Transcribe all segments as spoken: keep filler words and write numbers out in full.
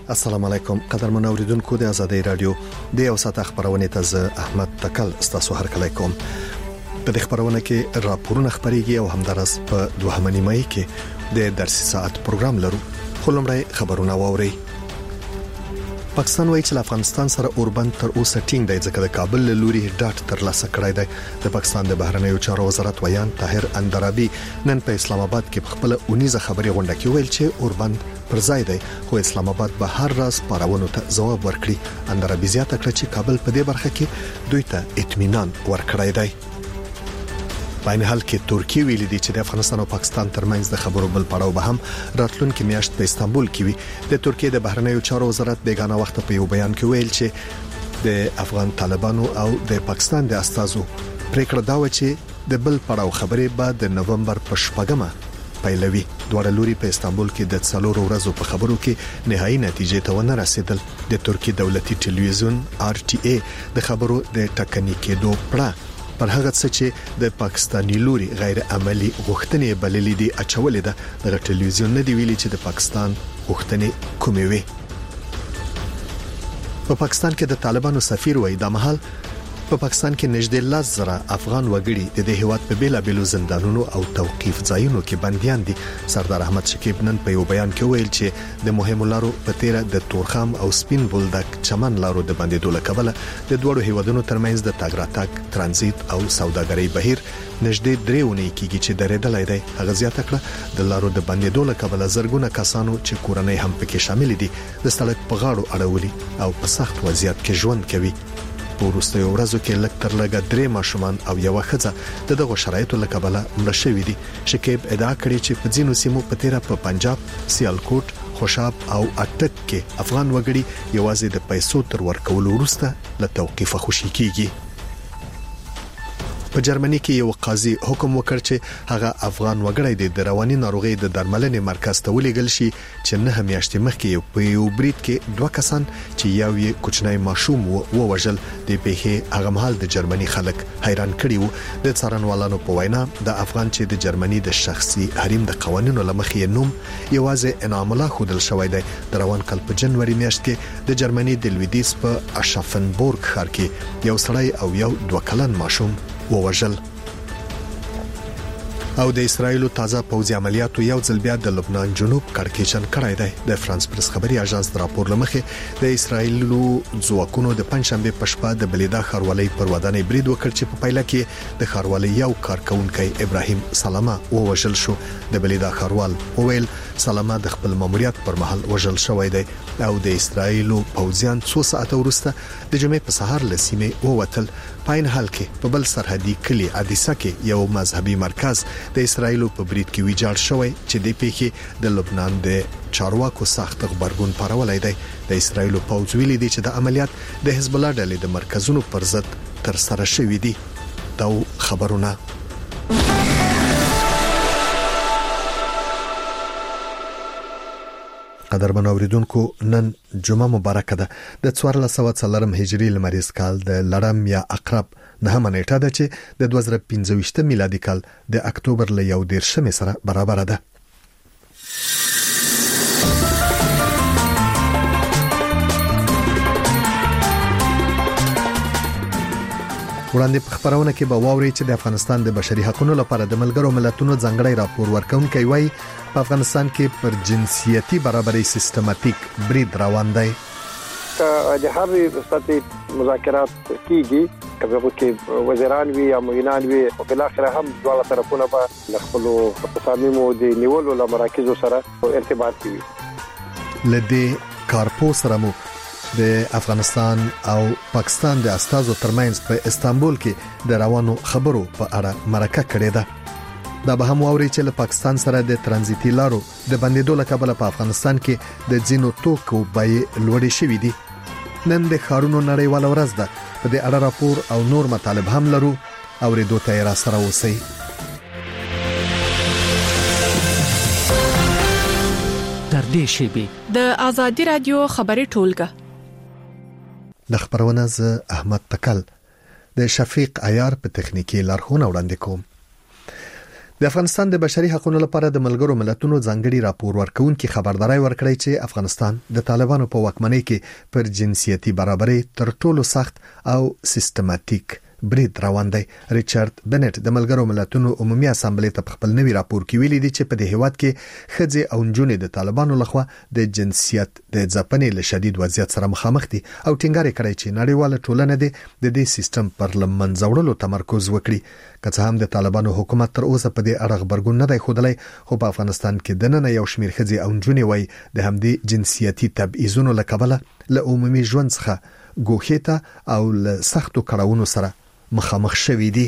السلام علیکم قدرمن اوریدونکو د آزادۍ رادیو د یو ساعت خبرونه ته زه احمد تکل ستاسو هرکلی کوم. په دې خبرونه کې راپورونه خبريږي او همدارس په دوهمه نیمه کې د درسي ساعت پروګرام لرو. خلمړی خبرونه واوري. پاکستان وایي چې افغانستان سره اوربند تر اوسه ټینګ دی ځکه د کابل له لوري ډاټ ترلاسه کړی دی. د پاکستان د بهرنیو چارو وزارت ویان طاهر اندرابي نن په اسلام آباد کې په خپل اونیزه خبري غونډه کې ویل چې اوربند پر ځای دی خو اسلام آباد به هر راز پارونو ته ځواب ورکړي. اندرابي زیاته کړ چې کابل په دې برخه کې دوی ته اطمینان ورکړی دی. په این حال کې ترکیه ویلي دی چې د افغانستان او پاکستان ترمنځ د خبرو بل پړاو به هم راتلونکي میاشت په استانبول کې وي. د ترکیه د بهرنیو چارو وزارت بیگانه وخت په یو بیان کې ویل چې د افغان طالبانو او د پاکستان د استازو پریکړه دا و چې د بل پړاو خبرې به د نومبر په شپږمه پیلوي. دوه لوري په استانبول کې د څلورو ورځو په خبرو کې نهایي نتیجې ته ونه رسیدل. د ترکیه دولتي ټلویزیون آر ټي ای د خبرو د ټکني کېدو پړه پر هغه څه چې د پاکستاني لوري غیر عملی غوښتنې بللې دي اچولې ده. د ټلویزیون نه دی ویلي چې د پاکستان غوښتنې کومې وي. په پاکستان کې د طالبانو سفیر وایي د محل په پاکستان کې نږدې لاس زره افغان وګړي د دې هیواد په بیلا بیلو زندانونو او توقيف ځایونو کې بنديان دي. سردار احمد شکیب نن په یو بیان کې ویل چې د مهمو لارو په تیره د تورخم او سپین بولدک چمن لارو د بندیدو لکبله د دوړو هیوادونو ترمنځ د تاګ راتګ ترانزیت او سوداګرۍ بهیر نږدې درېونی کېږي چې درېدلای دی. هغه زیاته کړه د لارو د بندیدو لکبله زرګونه کسانو چې کورنۍ هم پکې شامل دي د سړک په غاړو اړولي او په سخت وضعیت کې ژوند کوي. په وروستیو ورځو کې لږ تر لږه درې ماشومان او یو ښځه د دغه شرایطو لکبله مړه شوې دي. شکیب ادعا کړې چې په ځینو سیمو په تیره په پنجاب، سیالکوټ، خوشاب او اټک کې افغان وګړي یوازې د پیسو تر ورکولو وروسته له توقيف خوشي کیږي. په جرمني کې یو قاضي حکم وکړ چې هغه افغان وګړی د رواني ناروغي د درملنې مرکز ته ولېږل شي چې نه میاشتې مخکې په یو برید کې دوه کسان چې یو یې کوچنی ماشوم وو وژل. د پیښې هغه مهال د جرمني خلک حیران کړي وو. د څارنوالانو په وینا د افغان چې د جرمني د شخصي حریم د قوانینو لمخې نوم یوازې انعام الله خودل شوی دی. د روان کال په جنوري میاشت کې د جرمني د لویدیس په اشافنبورګ ښار کې یو سړی او یو دوه کلن ماشوم ووژل. او د اسرایل تازه پوځي عملیاتو یو ځل بیا د لبنان جنوب کړکېچن کړای دی. د فرانس پرس خبري اژانس راپور لمخې د اسرایل ځواکونو د پنځشنبه په شپه د بلیدا خاروالۍ پر ودانۍ برید وکړ چې په پایله کې د خاروالۍ یو کارکونکي ابراهیم سلامه ووژل شو. د بلیدا خاروال وویل سلامه د خپل ماموریت پر مهال وژل شوی دی او د اسرایل پوځیان څو ساعته وروسته د جمعې په سهار لسیمه ووتل. پاین حال کې په بل سرحدي کلی ادیسا کې یو مذهبي مرکز د اسرایل په برید کې ویجاړ شوی چې د پیښې د لبنان د چارواکو سخت خبرګون پارولای دی. د اسرایل پوځ ویلي دی چې د عملیات د حزب الله ډلې د مرکزونو پر ضد تر سره شوې دي. دا خبرونه قدرمن اوریدونکو نن جمعه مبارکه ده. د څوارلس سوه څلورم هجری لمریز کال د لړم یا عقرب نهمه نیټه ده چې د دوه زره پنځه ویشت میلادي کال د اکتوبر له یو دیرشمې سره برابر ده. وړاندې په خبرونه کې به واوري چې د افغانستان د بشري حقوقو لپاره د ملګرو ملتونو ځانګړی راپور ورکونکي وایي په افغانستان کې پر جنسيتي برابرۍ سیستماتیک برید روان دی. د هر سطحي مذاکرات کیږي کله چې وزیران وی یا معینان وی او بل اخر هم دواړه طرفونه په خپل تصامیم او د نیولو له مراکزو سره ارتباط کوي. لدې کارپو سره مو د افغانستان او پاکستان د استازو ترمنځ په استانبول کې د روانو خبرو په اړه مرکه کړې ده. دا به هم واوري چې له پاکستان سره د ترانزیتي لارو د بندیدو لکبله په افغانستان کې د ځینو توکو بیې لوړې شوې دي. نن د خارونو نړیواله ورځ ده. په دې اړه راپور او نور مطالب هم لرو. اوریدو ته را سره اوسئ. تر دې شیبې د آزادي رادیو خبري ټولګه د خبرونه ز احمد تکل د شفیق عیار په تخنیکی لارښوونه وړاندې کوم. د افغانستان د بشري حقوقو لپاره د ملګرو ملتونو ځانګړي راپور ورکونکي خبرداري ورکړی چې افغانستان د طالبانو په واکمنۍ کې پر جنسيتي برابرۍ تر ټولو سخت او سیستماتیک برید روان دی. ریچارډ بنټ د ملګرو ملتونو عمومي اسامبلې ته خپل نوي راپور کې ویلي دي چې په دې هیواد کې خځې او نجونې د طالبانو لخوا د جنسیت د ځپنې له شدید وضعیت سره مخامخ دي او ټینګار کړی چې نړیواله ټولنه د دې سیستم پر لمنځه وړلو تمرکز وکړي. که څه هم د طالبانو حکومت تر اوسه په دې اړه خبرګون نه دی ښودلی، خو په افغانستان کې د نن یو شمېر خځې او نجونې وایي د همدې جنسیتي تبعیضونو له کبله له عمومي ژوند څخه ګوښې ته او له سختو کړاوونو سره مخامخ شوي دي.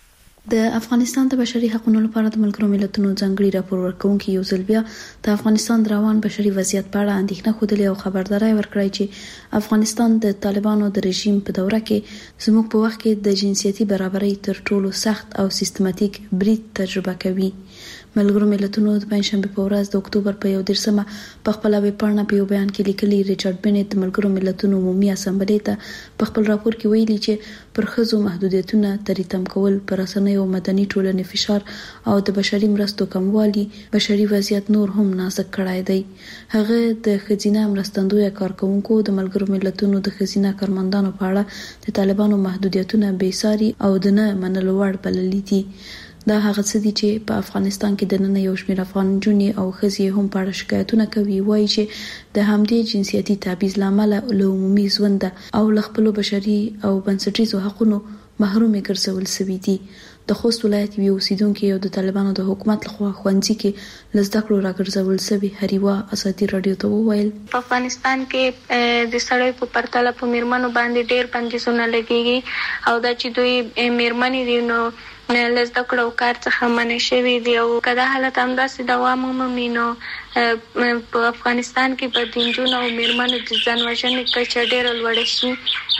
د افغانستان د بشري حقوقو لپاره د ملګرو ملتونو ځانګړي راپور ورکونکي یو ځل بیا د افغانستان روان بشري وضعیت په اړه اندېښنه خوده او خبرداري ورکړی چې افغانستان د طالبانو د رژیم په دوره کې زموږ په وخت کې د جنسيتي برابرۍ تر ټولو سخت او سیستماتیک برید تجربه کوي. ملګرو ملتونو د پنځشنبه په ورځ د اکتوبر په یو درسمه په خپل ویبپاڼه په یو بیان کې لیکلي ریچارډ بنټ د ملګرو ملتونو عمومي اسامبلې ته په خپل راپور کې ویلي چې پر ښځو محدودیتونه تریتم کول، پر رسنیو مدني ټولنې فشار او د بشري مرستو کموالی بشري وضعیت نور هم نازک کړای دی. هغه د ښځینه مرستندوی کارکونکو د ملګرو ملتونو د ښځینه کارمندانو په اړه د طالبانو محدودیتونه بېساري او د نه منلو وړ بللي دي. دا هغه څه دي چې په افغانستان کې د نن یو شمېر افغان نجونې او ښځې هم په اړه شکایتونه کوي، وایي چې د همدې جنسیتي تبعیض لامل له عمومي ژوند او له خپل بشري او بنسټیزو حقوقو محرومې ګرځول شوي دي. د خوست ولایت یو اوسیدونکو د طالبانو د حکومت لخوا خوندزي کې لزده کړو راګرځول شوی هریوا ازادي رادیو ته وویل په افغانستان کې د سړی په پرتله په میرمنو باندې ډېر بندیزونه لګیږي او دا چې دوی میرمنې دي نو لزده کړو کار څخه منع شوی دی او کله حالت همداسې دوام ومومي نو په افغانستان کې به د نجونو او میرمنو د ځان وژنې کچه ډېره لوړه شي،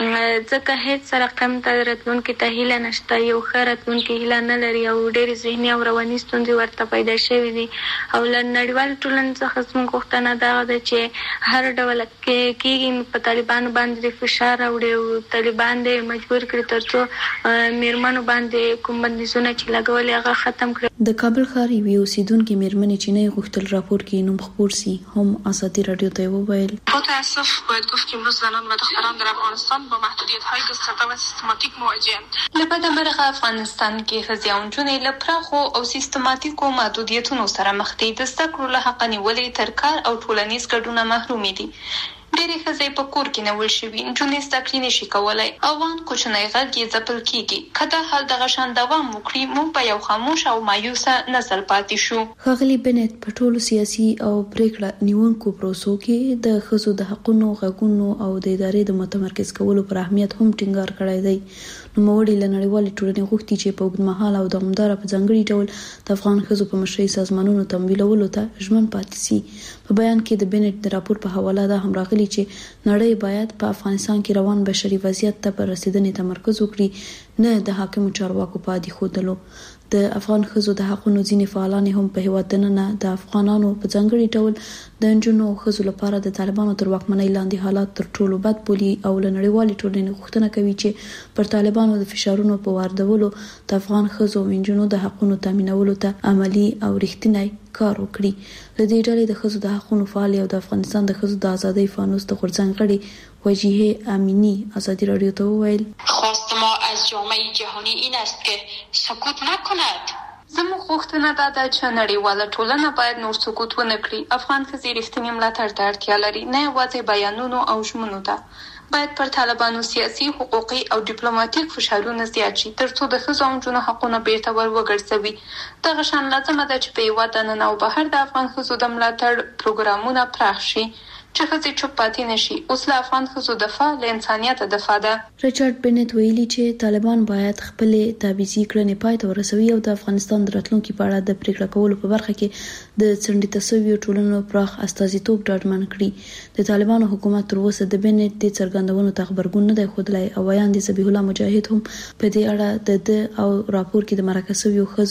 ځکه هیڅ رقم ته راتلونکي ته هیله نشته، یو ښه راتلونکي هیله نه لري او ډېرې ذهني او رواني ستونزې ورته پیدا شوي دي. او له نړیوال ټولنې څخه زموږ غوښتنه دغه ده چې هر ډول کېږي په طالبانو باندې فشار راوړي او طالبان دې مجبور کړي تر څو میرمنو باندې کوم بندیزونه چې لګولي هغه ختم کړي. د کابل ښار یوې اوسیدونکې میرمنې چې نه غوښتل راپور کې نوم خپور سي هم ازادي رادیو ته وویل با تأسف باید گفت که امروز زنان و دختران در افغانستان با محدودیت‌های گسترده و سیستماتیک مواجه‌اند. له بده مرغه افغانستان کې ښځې او نجونې له پراخو او سیستماتیکو محدودیتونو سره مخ دي. د زده کړو له حق نیولې تر کار او ټولنیز ګډون محرومې دي. ډېرې ښځې په کور کې نیول شوي، نجونې زده کړې نشي کولی او وان کوچنی غږ یې ځپل کېږي. که دا حال دغه شان دوام وکړي موږ به یو خاموش او مایوسه نسل پاتې شو. ښاغلي بنټ په ټولو سیاسي او پریکړه نیونکو پروسو کې د ښځو د حقونو غږونو او د ادارې د متمرکز کولو پر اهمیت هم ټینګار کړی دی. نوموړي له نړیوالې ټولنې غوښتي چې په اوږدمهاله او دوامداره په ځانګړي ډول د افغان ښځو په مشرۍ سازمانونو تمویلولو ته ژمن پاتې سي. په بیان کې د بنټ د راپور په حواله دا هم راغلي چې نړۍ باید په افغانستان کې روان بشري وضعیت ته پر رسیدنې تمرکز وکړي، نه د حاکمو چارواکو په عادي ښودلو. د افغان ښځو د حقونو ځینې فعالان هم په هیواد دننه د افغانانو په ځانګړي ډول د نجونو او ښځو لپاره د طالبانو تر واکمنۍ لاندې حالات تر ټولو بد بولي او له نړیوالې ټولنې غوښتنه کوي چې پر طالبانو د فشارونو په واردولو د افغان ښځو او نجونو د حقونو تامینولو ته عملی او رښتینی کار وکړي. له دې ډلې د ښځو د حقونو فعال او د افغانستان د ښځو د ازادۍ فانوس د غورځنګ غړي وجیه امینی ازادي رادیو ته وویل خواست ما از جامعه جهانی این است که سکوت نکند. زموږ غوښتنه دا ده چې نړیواله ټولنه باید نور سکوت ونه کړي. افغان ښځې رښتینې ملاتړ ته اړتیا لري، نه یوازې بیانونو او ژمنو ته. باید پر طالبانو سیاسي، حقوقي او ډیپلوماټیک فشارونه زیات شي تر څو د ښځو او نجونو حقونه بیرته ور وګرځوي. دغه شان لازمه ده چې په هیواد دننه او بهر د افغان ښځو د ملاتړ پروګرامونه پراخ شي چې ښځې چوپ پاتې نشي. اوس له افغان ښځو دفاع له انسانیت دفاع ده. ریچارډ بنټ ویلي چې طالبان باید خپل تبعیضي کړنې پای ته ورسوي او د افغانستان د راتلونکي په اړه د پریکړه کولو په برخه کې د څنډې تسویو ټولنو پراخ استازیتوب ډاډمن کړي. د طالبانو حکومت تر اوسه د بنټ د څرګندونو ته خبرګون نه دی ښودلی او ویاندې ذبیح الله مجاهد هم په دې اړه د د او راپور کې د مرکه شویو ښځو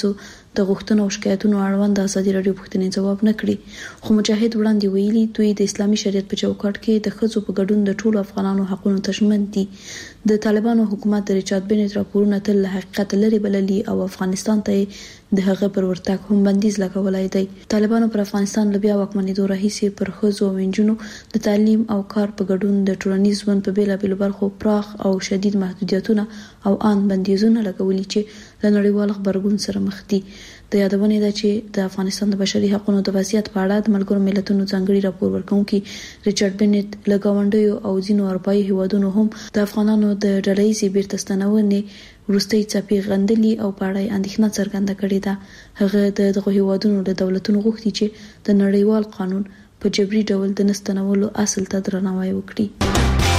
د غوښتنو او شکایتونو اړوند ازادي رادیو پوښتنې جواب نه کړي، خو مجاهد وړاندې ویلي دوی د اسلامي شریعت په چوکاټ کې د ښځو په ګډون د ټولو افغانانو حقونو ته ژمن دي. د طالبانو حکومت د ریچارډ بنټ راپورونه تل له حقیقت لري بللي او افغانستان ته د هغه پر ورتګ هم بندیز لګولای دی. طالبانو پر افغانستان لبیا واکمنېدو راهیسې پر ښځو او نجونو د تعلیم او کار په ګډون د ټولنیز ژوند په بیلابېلو برخو پراخ او شدید محدودیتونه او ان بندیزونه لګولي چې له نړیوال غبرګون سره مخ دي. د یادونې ده چې د افغانستان د بشري حقوقو د وضعیت په اړه د ملګرو ملتونو ځانګړي راپور ورکونکي ریچارډ بنټ له ګاونډیو او ځینو اروپایي هیوادونو هم د افغانانو د ډلهییزې بیرته ستنونې وروستۍ څپې غندلي او په اړه اندېښنه څرګنده کړې ده. هغه د دغه هیوادونو له دولتونو غوښتي چې د نړیوال قانون په جبري ډول د نستنولو اصل ته درناوی وکړي.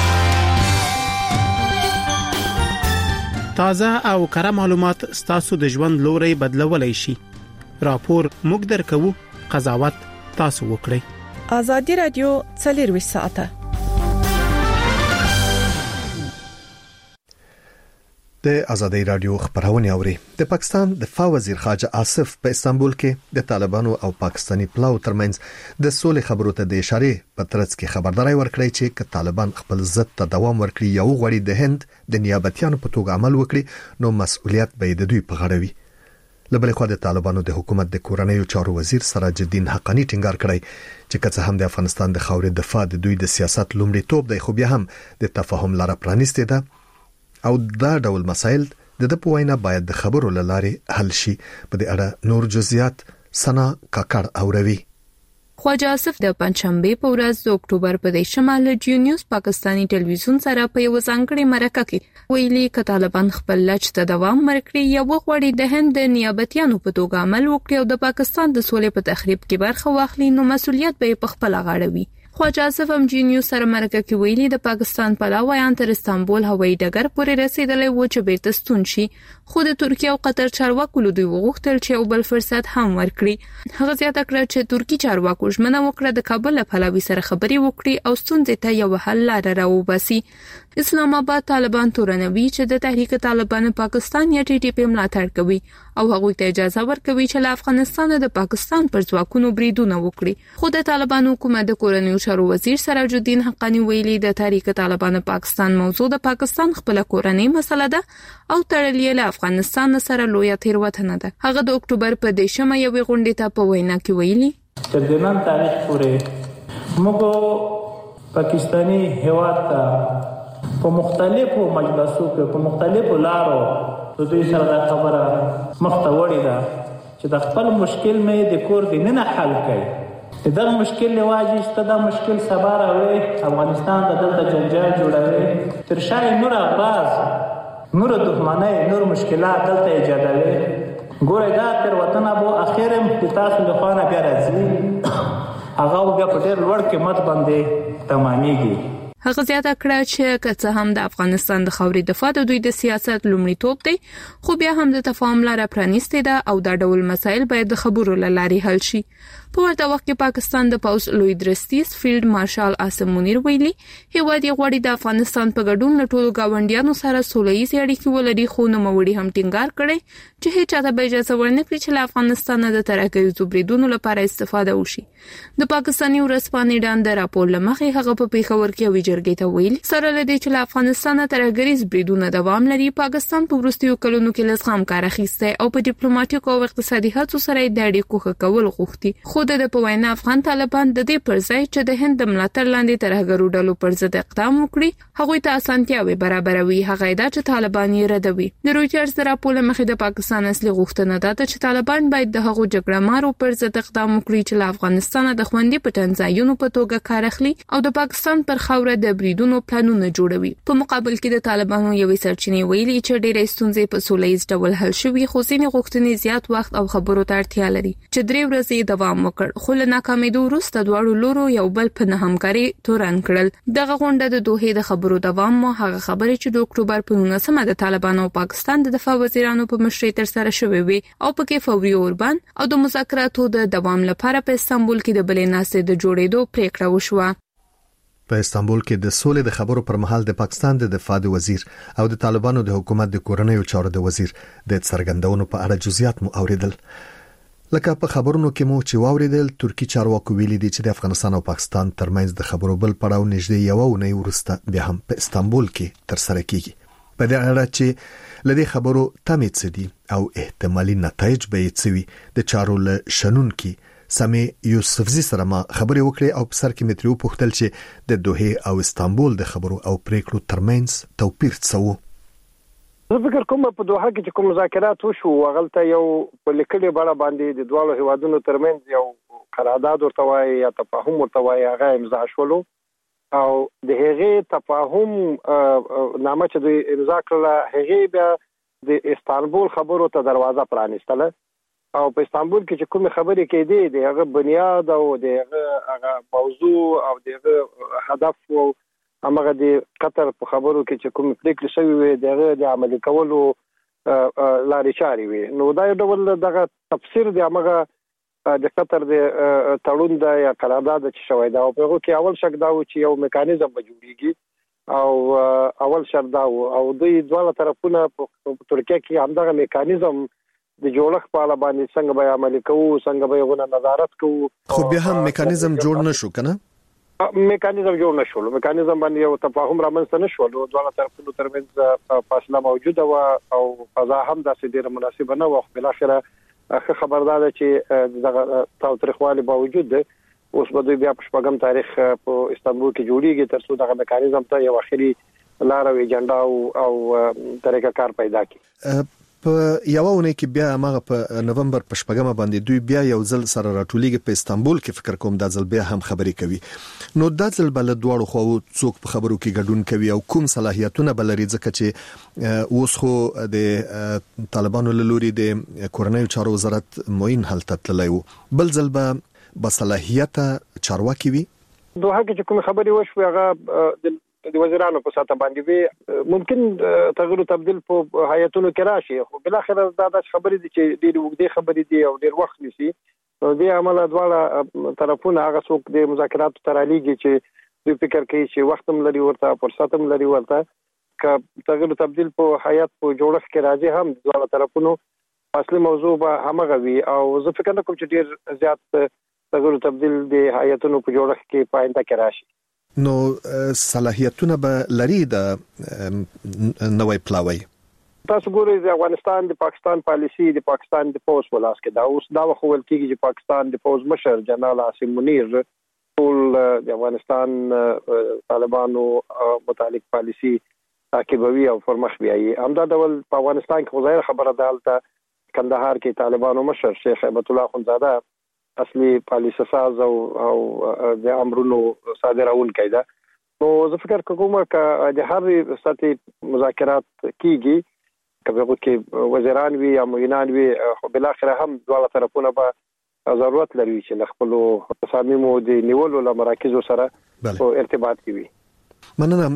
تازه او کره معلومات ستاسو د ژوند لوري بدلولای شي. راپور موږ درکو، قضاوت تاسو وکړئ. ازادي رادیو څلور ساعته د ازادي رادیو خبرونه اوري. د پاکستان دفاع وزیر خواجه آصف په استانبول کې د طالبانو او پاکستانی پلاو ترمنځ د سولې خبرو ته د اشاره په ترڅ کې خبرداري ورکړی چې ک طالبان خپل ضد ته دوام ورکړي یو غوړي د هند د نیابتیانو په توګه عمل وکړي نو مسؤلیت به د دوی په غاړه وي. لبل خو د طالبانو د حکومت د کورنیو چارو وزیر سراج الدین حقانی ټینګار کړی چې که څه هم د افغانستان د خاورې دفاع د دوی د سیاست لومړی توپ دی، خو بیا هم د تفاهم لاره پرانیستې ده او دا ډول مسایل د د پوینه باید د خبرو لاره حل شي. په دې اړه نور جزئیات سنا کاکړ اوروي. خواجه آصف د پنځشنبه په ورځ د اکتوبر په د شمال جیو نیوز پاکستانی ټلویزیون سره په یو ځانګړي مرکه کې ویلي ک طالبان خپل لچ ته دوام ورکړي یو غوړي د هند د نیابتیانو په توګه عمل وکړي او د پاکستان د سولې په تخریب کې برخه واخلي نو مسؤلیت به په خپل غاړه وي. خواجه آصف هم جیو نیوز سره مرکه کې ویلي د پاکستان پلاویان تر استانبول هوایي ډګر پورې رسیدلې و چې بیرته ستون شي، خو د ترکیه او قطر چارواکو له دوی وغوښتل چې یو بل فرصت هم ورکړي. هغه زیاته کړه چې ترکی چارواکو ژمنه وکړه د کابل پلاوي سره خبري وکړي او ستونزې ته یو حل لاره راوباسي. اسلام آباد طالبان تورنوي چې د تحریک طالبان پاکستان یا ټي ټي پی ملاتړ کوي او هغوی ته اجازه ورکوي چې له افغانستان د پاکستان پر ځواکونو بریدونه وکړي. خو د طالبان حکومت د کورنیو چارو وزیر سراج الدین حقانی ویلي د تحریک طالبان پاکستان موضوع د پاکستان خپل کورنۍ مسله ده او تړلې له افغانستان سره لوی تیروتنه ده. هغه د اکتوبر په دیشمه یو غونډه ته په وینا کې ویلي تر دې نن تاریخ پورې موږ پاکستانی هیواد ته په مختلفو مجلسو کې په مختلفو لارو د دوی سره دا خبره مخته وړې ده چې د خپل مشکل مې د کور د نه حل کړي. دا مشکل لواجی چې دا مشکل سبا راوړي افغانستان د دلته جنجال جوړوي، تر شای نور اغراض نور دښمنۍ نور مشکلات دلته ایجادوي. ګوره دا تر وطن ابو اخرم د تاسو له خوا نه بیا راځي، هغه بیا په ډېر لوړ قیمت باندې تمامېږي. هغه زیاته کړه چې که څه هم د افغانستان د خاورې دفاع د دوی د سیاست لومړی توپ دی، خو بیا هم د تفاهم لاره پرانیستې ده او دا ډول مسایل باید د خبرو له لارې حل شي. په ورته وخت کې پاکستان د پوز لوی درستیز فیلډ مارشال عاصم منیر ویلي هیواد یې غواړي د افغانستان په ګډون له ټولو گاونډیانو سره سوله‌ییزې اړیکې ولري، خو نوموړي هم ټینګار کړی چې هیڅ چاته به اجازه ورنکړي چې له افغانستان د ترهګریزو بریدونو لپاره استفاده وشي. د پاکستاني ورځپاڼې ډان د راپور لمخې هغه په پیښور کې یوې جرګې ته ویلي سره لدی چې له افغانستان ترهګریز بریدونه دوام لري، پاکستان په وروستیو کلونو کې لږ کار اخیستی او په ډیپلوماټیکو او اقتصادي هڅو سره د اړیکو ښه کول غوښتي. خو د په وینا افغان طالبان د دې پر ځای چې د هند د ملاتړ لاندې ترهګرو ډلو پر ضد اقدام وکړي هغوی ته اسانتیاوې برابروي. هغه دا چې طالبان یې ردوي. د رویټرز د راپور مخې د پاکستان اصلي غوښتنه ده چې طالبان باید د هغو جګړه مارو پر ضد اقدام وکړي چې له افغانستان د خوندي پټنځایونو په توګه کار اخلي او د پاکستان پر خاوره د بریدونو پلانونه جوړوي. په مقابل کې د طالبانو یوې سرچینې ویلي چې ډېرې ستونزې په سوله‌ییز ډول حل شوي، خو ځینې غوښتنې زیات وخت او خبرو ته اړتیا لري چې درې ورځې دوام وکړ، خو له ناکامېدو وروسته دواړو لورو یو بل په نه همکاري تورن کړل. دغه غونډه د دوحې د خبرو دوام مو هغه خبرې چې د اکتوبر په نولسمه د طالبانو او پاکستان د دفاع وزیرانو په مشرۍ تر سره شوې وي او پکې فوري اوربان او د مذاکراتو د دوام لپاره په استانبول کې د بلې ناستې د جوړېدو پریکړه وشوه. په استانبول کې د سولې د خبرو پر مهال د پاکستان د دفاع وزیر او د طالبانو د حکومت د کورنیو چارو د وزیر د څرګندونو په اړه جزئیات مو اوریدل. لکه په خبرونو کې مو چې واوریدل ترکی چارواکو ویلي دي چې د افغانستان او پاکستان ترمنځ د خبرو بل پړاو نږدې یو اونۍ وروسته بیا هم په استانبول کې تر سره کیږي. په دې اړه چې لدې خبرو تمې څه دي او احتمالي نتایج به یې څه وي د چارو له شنونکي سامي یوسفزي سره ما خبرې وکړې او په سر کې متریو پوښتل چې د دوحه او استانبول د خبرو او پریکړو ترمنځ توپیر څه و. زه فکر کوم په دوحه کې چې کوم مذاکرات وشو هغه یو په لیکلي بڼه باندې د دوه هیوادونو ترمنځ یو قرارداد ورته وایي یا تفاهم ورته وایي هغه امضا شولو او د هغې تفاهم نامه چې دوی امضا کړله هغې بیا د استانبول خبرو ته دروازه پرانیستله او په استانبول کې چې کومې خبرې کېدې د هغه بنیاد او د هغه موضوع او د هغه هدف او همغه د قطر په خبرو کې چې کومې پریکړې شوې وې د هغه د عملي کولو لارې چارې وې. نو دا یو ډول دغه تفسیر د همغه د قطر د تړون د یا قرارداد چې شوی دا او په هغه کې اول شک دا و چې یو میکانیزم به جوړیږي او اول شرط دا و او دوی دواړه طرفونه په ترکیه کې همدغه میکانیزم د جوړښت په اړه باندې څنګه به عملي کوو څنګه به یې نظارت کوو. خو بیا هم میکانیزم جوړ نشو کنه میکانیزم جوړ نشول میکانیزم باندې یو تفاهم رامنځته نشول دواړه طرفونو ترمنځ فاصله موجوده و او فضا هم داسې ډیره مناسبه نه و. بل اخره اخر خبردار چې دغه تاوتریخوالي باوجود ده اوس به دوی بیا په شپږم تاریخ په استانبول کې جوړیږي ترڅو دغه میکانیزم ته یو اخري لار او ایجنډا او طریقه کار پیدا کړي. په یو ونه کې بیا هغه په نومبر په شپږمه باندې دوی بیا یو ځل سره راټولېږي په استانبول کې فکر کوم دا ځل بیا هم خبرې کوي. نو دا ځل بل دواړو خو څوک په خبرو کې ګډون کوي او کوم صلاحیتونه بل لري ځکه چې اوس خو د طالبانو له لوري د کورنیو چارو وزارت موین حالت تللی وو بل ځل به بصلاحیت چارواکي وي. دوه کې کوم خبرې وشو هغه د وزیرانو په ساته باندې وي ممکن تغیر او تبديل په هیئتونو کې راشي خو بل اخر دا د خبرې دي چې ډېر وګړي خبرې دي او ډېر وخت نشي نو د عمل دواړه طرفونه هغه څوک د مذاکراتو ترالیږي چې دوی فکر کوي چې وخت هم لري ورته فرصت هم لري ورته ک تغیر او تبديل په هیئت په جوړښت کې راځي هم دواړه طرفونو اصلي موضوع به همغه وي او زه فکر نه کوم چې ډېر زیات تغیر او تبديل د هیئتونو په جوړښت کې پاینده کې راشي. نو صلاحیتونه به لري د نوې پلاوی. تاسو ګورئ د افغانستان د پاکستان پالیسی د پاکستان د پوز ولاس کې دا اوس دا خو ول کېږي چې پاکستان د پوز مشر جنرال عاصم منیر ټول د افغانستان طالبانو متعلق پالیسی تعقیبوي او فرمخ بیاي. همدا ډول په افغانستان کې ظاهر خبره ده چې کندهار کې طالبانو مشر شیخ هیبت الله خنزاده اصلي پالیسي ساز او او د امرونو صادرون کیده. نو زه فکر کوم چې د هر سطحي مذاکرات کیږي کله چې وزیران وي یا معینان وي خو بل اخر هم دواړه طرفونه به ضرورت لري چې خپل تصامیم د نیولو له مراکزو سره په ارتباط کې وي. مننه.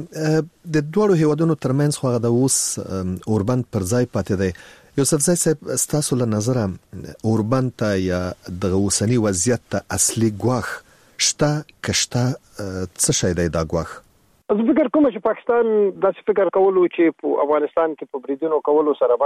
د دوړو هیوادونو ترمنځ خو د اوس اوربند پر ځای پاتې دی. یوسف زای صاحب ستاسو له نظره اوربند ته یا د اوسنی وضعیت ته اصلي ګواښ شته کشته څه شي دی دا ګواښ؟ زه فکر کوم چې پاکستان داسې فکر کولو چې په افغانستان کې په بریدونو کولو سره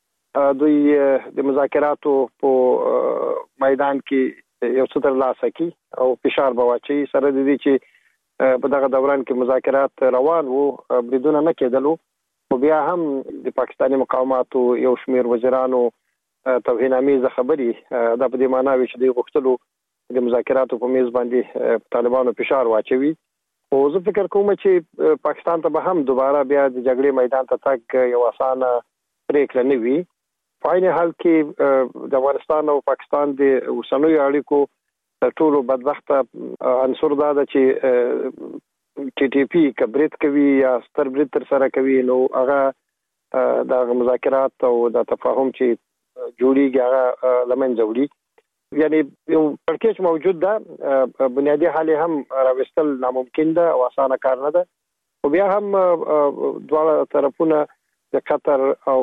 به دوی د مذاکراتو په میدان کې یو څه ترلاسه کړي او فشار به واچي سره د دې چې په دغه دوران کې مذاکرات روان وو بریدونه نه کېدلو خو بیا هم د پاکستاني مقاماتو یو شمېر وزیرانو توهینامیزه خبرې دا په دې معنی وي چې دوی غوښتلو د مذاکراتو په میز باندې طالبانو فشار واچوي. خو زه فکر کوم چې پاکستان ته به هم دوباره بیا د جګړې میدان ته تګ یو اسانه پریکړه نه وي. په عین حال کې د افغانستان او پاکستان د اوسنیو اړیکو تر ټولو بدبخته عنصر دا ده چې ټي ټي پی کبرت کوي یا ستر برید تر سره کوي نو هغه د مذاکرات او د تفاهم چې جوړیږي هغه لمنځه وړي. یعنی یو کړکېچ موجود ده بنیادی حال هم راوستل ناممکن ده او اسانه کار نه ده. خو بیا هم دواړه طرفونه د قطر او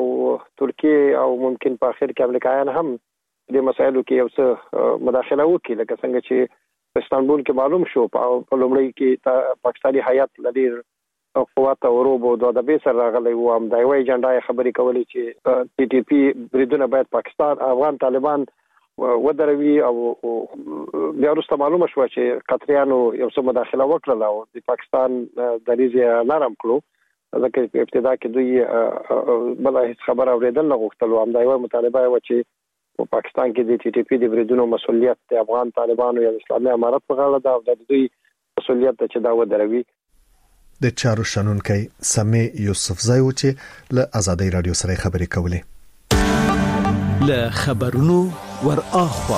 ترکیه او ممکن په اخر کې امریکایان هم د مسایلو کې یو څه مداخله وکړي لکه څنګه چې استانبول کې معلوم شو په لومړی کې پاکستاني هیئت لري قوات او روبو د دبي سره راغلي و هم د یوې اجنډا خبرې کولې چې ټي ټي پی بریدونه باید پاکستان افغان طالبان ودروي او بیا وروسته معلومه شو چې قطریانو یو څه مداخله وکړه او د پاکستان دریځ نرم کړو ځکه په ابتدا کې دوی بل هیڅ خبر اوریدل نه غوښتل هم دا یو مطالبه و چې په پاکستان کې د ټي ټي پی د بریدونو مسولیت د افغان طالبانو یا اسلامي امارت په غاړه ده او د دوی مسولیت چې دا ودروي. د چارو شنونکي سمي یوسفزای و چې له آزادۍ رادیو سره خبرې کولې. له خبرونو ور اخوا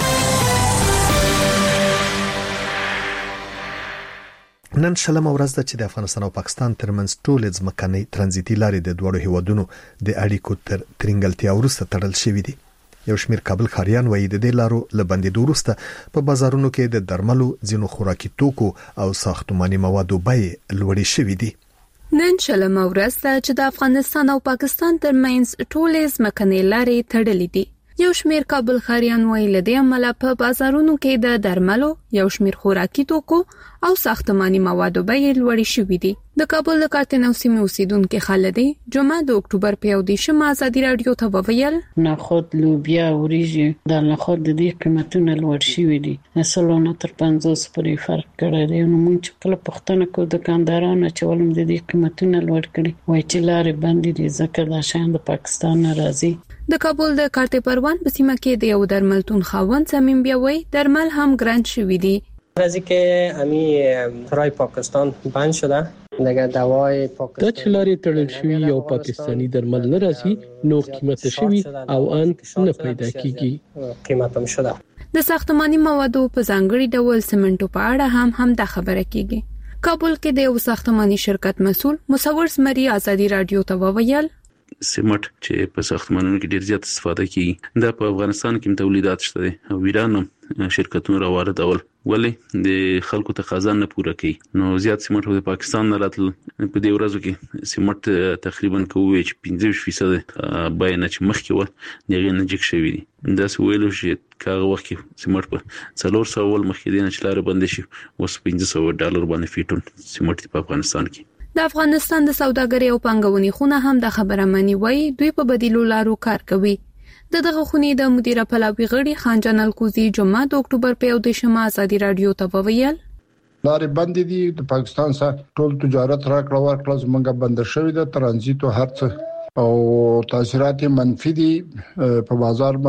نن شلم ورځ ده چې د افغانستان او پاکستان ترمنځ ټولې ځمکني ترانزیتي لارې د دوړو هیوادونو د اړیکو تر ترنګلتیا وروسته تړل شوې دي. یو شمیر کابل خاریان وایي د دې لارو لبندې دوروسته په بازارونو کې د درملو ځینو خوراکي توکو او ساختماني موادو بیې لوړې شوې دي. نن شلم ورځ ده چې د افغانستان او پاکستان ترمنځ ټولې ځمکني لارې تړلې دي. یو شمیر کابل خاریان وایي لدې عمله په بازارونو کې د درملو یو شمیر خوراکي توکو او ساختماني موادو بیې لوړې شوې دي. د کابل د کارتنو سیمې اوسیدونکو خالدي جمعه د اکتوبر په یو دیشمه آزادي رادیو ته وویل نخود لوبیا وريجې د نخود د دې قیمتونه لوړ شوي دي اصلونه تر پنځوس پورې فرق کړی دی نو موږ چې کله پښتنه کو دکاندارانو چې ولوم د دې قیمتونه لوړ کړي وای چې لارې باندې دي ځکه دا شان د پاکستان راځي. د کابل د کارته پروان په سیمه کې د یو درملتون خاوند سمیم بیاوي درمل هم ګران شوي دي. راځي کې امي ترای پاکستان بند شده دغه دوای پاکستان د چلاري تړل شوی یو پاکستانی درمل نه راځي نو قیمت شوی او ان نه پیدا کیږي قیمت هم شده. د ساختماني موادو په ځانګړي ډول سیمنټو په اړه هم هم د خبره کیږي. کابل کې د یو ساختماني شرکت مسول مصور سمري آزادي رادیو ته وویل سیمټ چې په ساختمانونو کې ډیر زیات استفاده کیږي دا په افغانستان کې تولیدات شته او ایران شرکتونه راوړل ولې د خلکو تقاضا نه پوره کوي نو زیات سیمټ د پاکستان نه راتل په دې ورځو کې سیمټ تقریبا کوي چې پنځه فیصد بیان چې مخکې و دغه نه جګ شوی دي دا سویلو چې کاغه وخت کې سیمټ په څلور سوه ول مخکې دینه چې لار بند شي اوس پنځه سوه ډالر باندې فیټون سیمټ په افغانستان کې. د افغانستان د سوداګرۍ او پانګونې خونه هم د خبره مانی وای دوی په بدیلو لارو کار کوي. د دغه خونې د مدیره پلاوی غړي خان جنال کوزي جمعه د اکتوبر په یو دیشمه آزادي رادیو ته وویل لارې بند دي د پاکستان سره ټول تجارت راکړه ورکړه زمونږه بند شوی د ترانزیت او هرڅ او تاثیرات منفي دي په بازار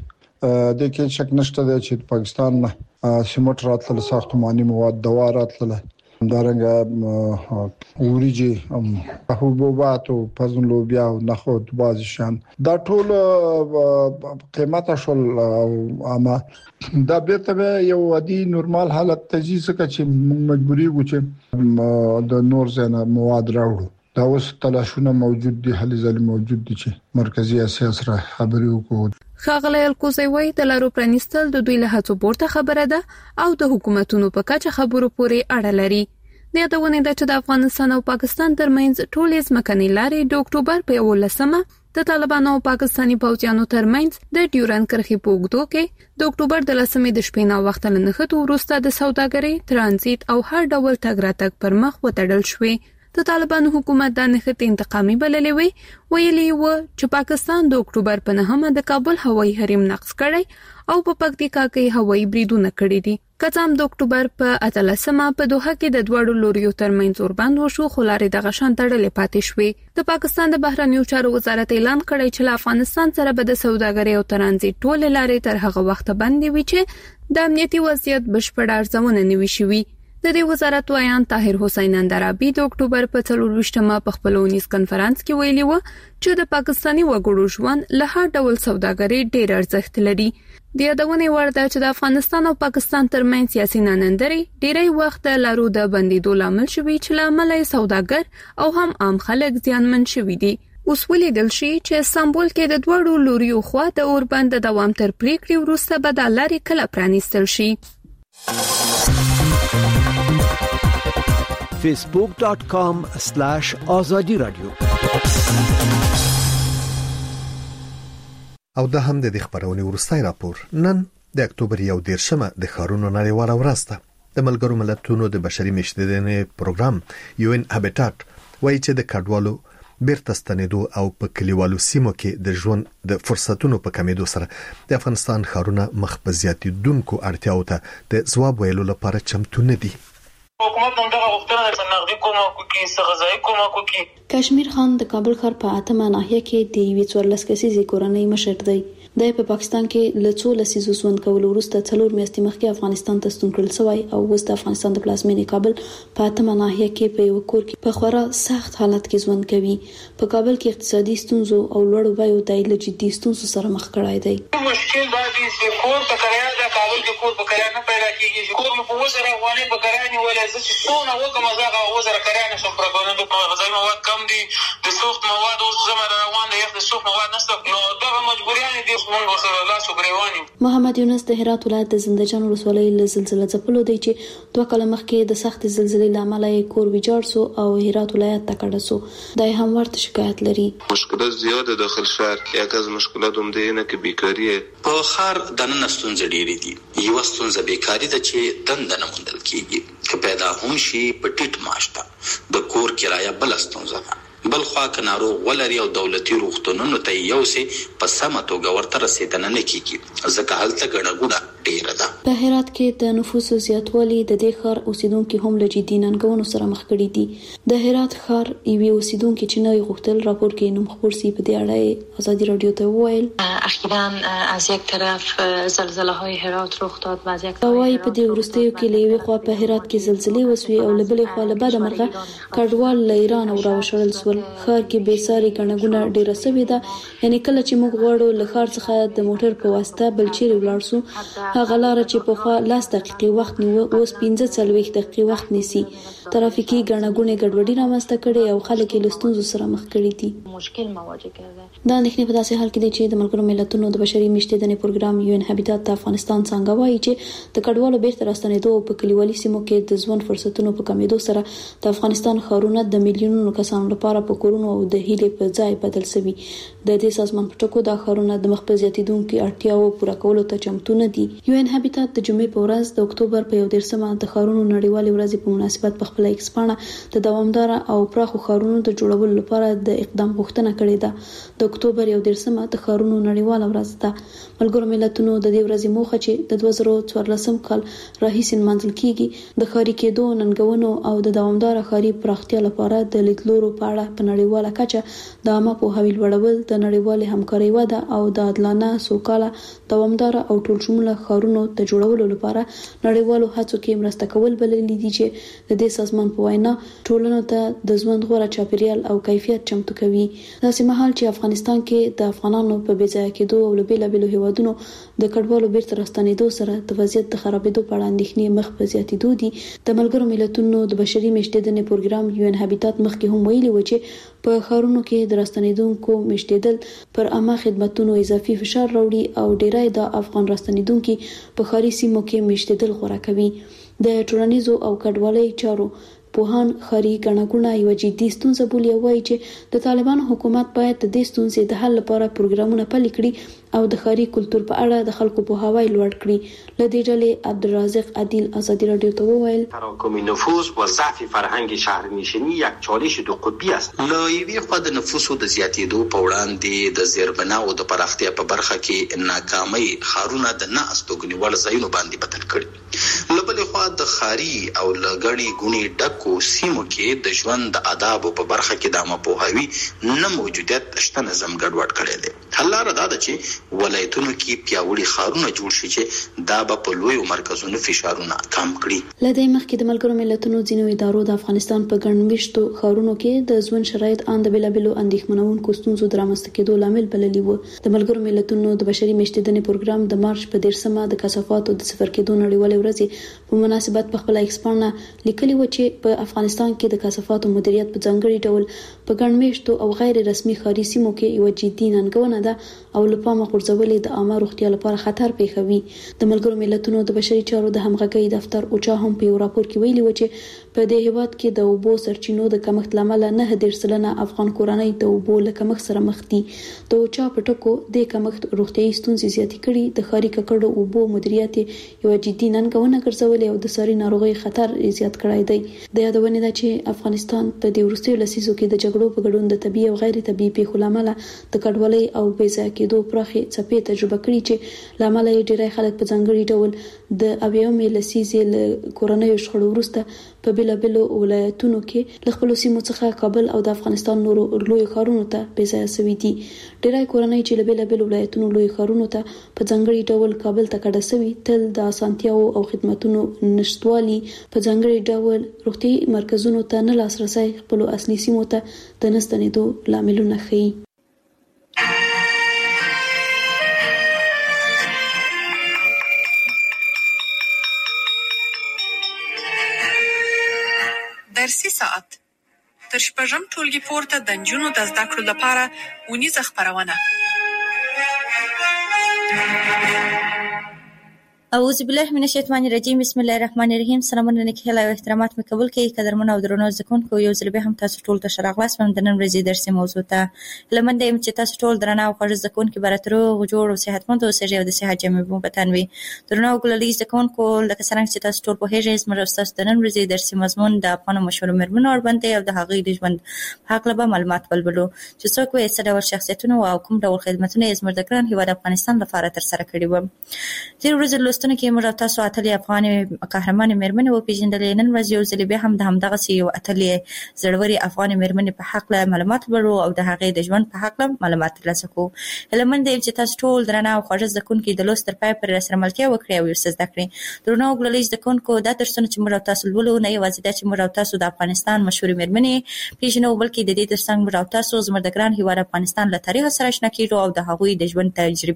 باندې د کې شک نشته چې پاکستان سیمټ راتله ساختماني مواد دوا راتله دارنګه وريجې حبوبات او پزن لوبیا او نخود بعض شان دا ټول قیمته شول اما دا بیرته یو عادي نورمال حالت تجهیز کچې مجبوري و چې د نور زنه مواد راوړو دا اوس تلاشونه موجود دي هلي ځل موجود دي چې مرکزی اسیا سره خبرې وکړو. خاغلی الکوزوی د لارو پرانیستل د دوی له هڅو پورته خبره ده او د حکومتونو په کچه خبرو پورې اړه لري. د یادونه ده چې د افغانستان او پاکستان ترمنځ ټولې ځمکني لارې د اکتوبر په یولسمه د طالبانو او پاکستاني پوځیانو ترمنځ د ډیورن کرښې په اوږدو کې د اکتوبر د لسمې د شپې نه وخت له نښتو وروسته د سوداګرۍ ترانزیت او هر ډول تګ راتګ پر مخ وتړل شوې. د طالبانو حکومت د نښتې انتقامي بللې وی ویلي و چې پاکستان د اکتوبر په نهمه د کابل هوایي حریم نقض کړی او په پکتیکا کې هوایي بریدونه کړي دي. کڅام د اکتوبر په اتلسمه په دوحه کې د دوړو لوریو ترمنځ اوربند وشو خو لارې د غشان تړلې پاتې شوې. د پاکستان د بهرنیو چارو وزارت اعلان کړی چې له افغانستان سره به د سوداګرۍ او ترانزیت ټولې لارې تر هغه وخت بندې وي چې د امنیتي وضعیت بشپړ ارزونه نه وي شوې. د دې وزارت وایان طاهر حسین اندرابي د اکتوبر په څلور ویشتمه په خپل ونیس کنفرانس کې ویلي و چې د پاکستاني وګړو ژوند له هر ډول سوداګرۍ ډېر ارزښت لري. د یادونې وړ ده چې د افغانستان او پاکستان ترمنځ سیاسي ناندرۍ ډېری وخت د لارو د بندیدو لامل شوی چې لامل یې سوداګر او هم عام خلک زیانمن شوي دي. اوس ولیدل شي چې استانبول کې د دوړو لوریو خوا د اوربند د دوام تر پریکړې وروسته به د لارې کله پرانیستل شي. facebook dot com slash azadi radio او د هم د خبرونې ورستای راپور نن د اکتوبر یو دیرشمه د خارونو نړیواله ورځ ده. د ملګرو ملتونو د بشري مشترکې پروګرام یو ان هابټات وایي چې د کډوالو بیرته ستنېدو او په کلیوالو سیمو کې د ژوند د فرصتونو په کمیدو سره د افغانستان ښارونه مخ په زیاتېدونکو اړتیاو ته د ځواب ویلو لپاره چمتو نه دي. حکومت هم دغه غوښتنه د نقدي کومک وکړي، څه غذایي کومک وکړي. کشمیر خان د کابل ښار په اتمه ناحیه کې د یوې څوارلس کسیزې کورنۍ مشر دی. د په پاکستان کې له څو لسیزو ژوند کولو وروسته څلور میاشتې مخکې افغانستان ته ستون کړل شوی او اوس د افغانستان د پلازمېنې کابل په اتمه ناحیه کې په یو کور کې په خورا سخت حالت کې ژوند کوي. په کابل کې اقتصادي ستونزو او لوړو بیو د جدي ستونزو سره مخ کړای دی. مشکل دا دی چې کور په کرایه د کابل کې کور په کرایه نه پیدا کیږي. کور په وزره افغاني په کرایه نیولای زه چې څونه وکم زغه وزره کرایه نشم پر باندې په غذایی مواد کم دي، د سوخت مواد اوس زمره روان دي، د سوخت مواد نشته، نو دغه مجبوریان دي موږ سره لاس وګریوانیو. محمد یونس د هرات ولایت د زندهجان ولسوالۍ له زلزلې ځپلو دی چې دوه کاله مخکې د سخت زلزلې لامل یې کور ویجاړ سو او هرات ولایت ته کډه سو. دای هم ورته شکایت لري. مشکلات زیاده داخل شهر کې، یک از مشکلات هم دی نه کې بیکاری په خار د نن ستونزې ډېرې دي. یو ستونزه بیکاری ده چې دند نه موندل کیږي، که پیدا هم شي په ټیټ معاش ته د کور کرایه بل ستونزه ده. بل خوا که ناروغ ولري او دولتي روغتونونو ته یو سي په سمه توګه ورته رسېدنه نه کیږي، ځکه هلته ګڼه ګوڼه ډېره ده. په هرات کې د نفوسو زیاتوالی د دې ښار اوسیدونکو هم له جدي ننګونو سره مخ کړي دي. د هرات ښار یوې اوسیدونکو چې نوې غوښتل راپور کې نوم خبر سي په دې اړه ازادي رادیو ته وویل اخیراً از یک طرف زلزله های هرات رخ داد و از یک طرف په دې وروستیو کې له یوې خوا په هرات کې زلزلې وسوي او له بلې خوا له بده مرغه کډوال له ایران او راوشړل سول. ښار کې بې ساري ګڼه ډیره سوي ده، یعنی کله چې موږ غواړو له ښار څخه د موټر په واسطه بل چیرې ولاړ سو، هغه لار چې په خوا لاس دقیقې وخت نیو اوس پنځه څلوېښت دقیقې وخت نیسي. ترافیکي ګڼه ګوڼې ګډوډي رامنځته کړي او خلک یې له ستونزو سره مخ کړي دي. مشکل مواجه کړي. دا اندېښنې په داسې حال کې دي چې د ملګرو ملتونو د بشري مشترکې پروګرام یو ان هابټات د افغانستان څنګه وایي چې د کډوالو بیرته راستنېدو او په کلیوالي سیمو کې د ژوند فرصتونو په کمیدو سره د افغانستان ښارونه د میلیونونو کسانو لپاره په کورونو او د هیلې په ځای بدل شوي. د دې سازمان په ټکو د ښارونه د مخ په زیاتېدونکو اړتیاو پوره کولو ته چمتو نه دي. یو ان هابټات د جمعې په ورځ د اکتوبر په یو دېرشمه د ښارونو نړیوالې ورځې په مناسبت په خپل ایکس پاڼه د دوامدار او پراخو ښارونو د جوړولو لپاره د اقدام غوښتنه کړې ده. د اکتوبر یو دېرشمه د ښارونو نړیواله ورځ ده. ملګرو ملتونو د دې ورځې موخه چې د دوه زره څوارلسم کال راهیسې نمانځل کیږي د ښاري کېدو، ننګونو او د دوامدار ښاري پراختیا لپاره د لیدلورو په اړه په نړیواله کچه د عامه پوهاوي لوړول، د نړیوالې همکارۍ وده او د عادلانه، سوکاله، دوامدار او ټولشموله ښارونو د جوړولو لپاره نړیوالو هڅو کې مرسته کول بللي دي چې د دې سازمان په وینا ټولنو ته د ژوند غوره چاپیریال او کیفیت چمتو کوي. داسې مهال چې افغانستان کې د افغانانو په بې ځایه کېدو او له بېلابېلو هیوادونو د کډوالو بیرته راستنېدو سره د وضعیت د خرابېدو په اړه اندېښنې مخ په زیاتېدو دي. د ملګرو ملتونو د بشري مشترکې پروګرام یو ان هابټات مخکې هم ویلي و چې په ښارونو کې د راستنېدونکو مشتېدل پر عامه خدماتو اضافي فشار راوړي او ډیری د افغان راستنېدونکو په ښاري سیمو کې مشتېدل غوړه کوي. د ټولنیزو او کډوالۍ چارو پوهان ښاري ګڼه ګوڼه یوه جدي ستونزه بولي او وایي چې د طالبانو حکومت باید د دې ستونزې د حل لپاره پروګرامونه پلي کړي او د ښاري کلتور په اړه د خلکو پوهاوی لوړ کړي. له دې ډلې عبدالرازق عادل ازادي رادیو ته وویل تراکم نفوس و ضعف فرهنگ شهرنشینی یک چالش دو قطبی است. له یوې خوا د نفوسو د زیاتېدو په وړاندې د زیربناو د پراختیا په برخه کې ناکامۍ ښارونه د نه استوګنې وړ ځایونو باندې بدل کړي. له بلې خوا د ښاري او له ګڼې ګوڼې ډکو سیمو کې د ژوند د آدابو په برخه کې د عامه پوهاوي نه موجودیت شته نظم ګډوډ کړی دی. حل لاره دا ده چې ولایتونو کې پیاوړي ښارونه جوړ شي چې دا به په لویو مرکزونو فشارونه کم کړي. له دې مخکې د ملګرو ملتونو ځینو ادارو د افغانستان په ګڼمېشتو ښارونو کې د ژوند شرایط ان د بېلابېلو اندېښمنونکو ستونزو د رامنځته کېدو لامل بللي وو. د ملګرو ملتونو د بشري مشترکې پروګرام د مارچ په دېرشمه د کثافاتو د صفر کېدو نړیوالې ورځې په مناسبت په خپل ایکس پاڼه لیکلي و چې په په افغانستان کې د کثافاتو مدیریت په ځانګړي ډول په ګڼمېشتو او غیر رسمي ښاري سیمو کې یو جدي ننګونه ده او له پامه غورځولې د عامه روغتیا لپاره خطر پیښوي. د ملګرو ملتونو د بشري چارو د همغږۍ دفتر اوچا هم په یو راپور کې ویلي و چې په دې هیواد کې د اوبو سرچینو د کمښت لامل نه دېرش سلنه افغان کورنۍ د اوبو له کمښت سره مخ دي. د اوچا په ټکو د کمښت روغتيایي ستونزې زیاتې کړي، د ښاري ککړو اوبو مدیریت یو جدي ننګونه ګرځولې او د ساري ناروغي خطر زیات کړی دی. د یادونه ده چې افغانستان په دې وروستیو لسیزو کې د جګړو په ګډون د طبي او غیر طبي پیښو لامل د کډوالۍ او بې ځای کېدو پراخې څپې تجربه کړي چې لامل یې ډېری خلک په ځانګړي ډول د اویاومې لسیزې له کورنۍ شخړو وروسته په بیلابیلو ولایتونو کې له خپلو سیمو څخه کابل او د افغانستان نورو لوی ښارونو ته بې ځایه شوي دي. ډېری کورنۍ چې له بیلابیلو ولایتونو لوی ښارونو ته په ځانګړي ډول کابل ته کډه شوي تل د اسانتیاو او خدماتونو نشټوالي په ځانګړي ډول روغتیایي مرکزونو ته نه لاسرسي خپلو اصلي سیمو ته د نه ستنېدو لاملونه ښيي. درسي ساعت تر شپږم ټولګي پورته د نجونو د زده کړو لپاره ونیزه خپرونه. اعوذ بالله من الشیطان الرجیم. بسم الله الرحمن الرحیم. سلامونه نیکه او احترامات مې قبول کړئ. قدرمن او درنو زکونکو، یو ځل به هم تاسو ټول ته شراغلاس هم د نن ورځې درسي موضوع ته لمنده يم چې تاسو ټول درنه او خوږ زکونکو براترو جوړ او صحتمند اوسئ او د صحت جامې مو بتانوي. درنه او ګلالي زکونکو، لکه څنګه چې تاسو ټول په هغه زموږ تاسو د نن ورځې درسي مضمون د افغان مشهور مرمنو اور باندې او د هغې د ژوند په اړه به معلومات ولولو چې څوک یې څه ډول شخصیتونه او کوم ډول خدماتونه یې زموږ د ګران هیواد افغانستان لپاره تر سره کړي وو. تیر ورځ لوستنه کې موږ تاسو اتلې افغان قهرمان مېرمنې وپېژندلې. نن ورځ یو ځل بیا هم د همدغه یو اتلې زړوري افغان مېرمنې په حق له معلومات ورو او د هغې د ژوند په حق له معلومات ترلاسه کوو. هیلهمند یم چې تاسو ټول درنه او خوږ زکونکي د لوست تر پای پورې راسره ملتیا وکړئ او یې څه زده کړئ. درنو او ګلالي زکونکو، دا درسونه چې موږ تاسو لولو نه یوازې دا چې موږ تاسو د افغانستان مشهورې مېرمنې پېژنو، بلکې د دې ترڅنګ موږ تاسو زموږ د ګران هیواد افغانستان له تاریخ سره آشنا کیږو او د هغوی د ژوند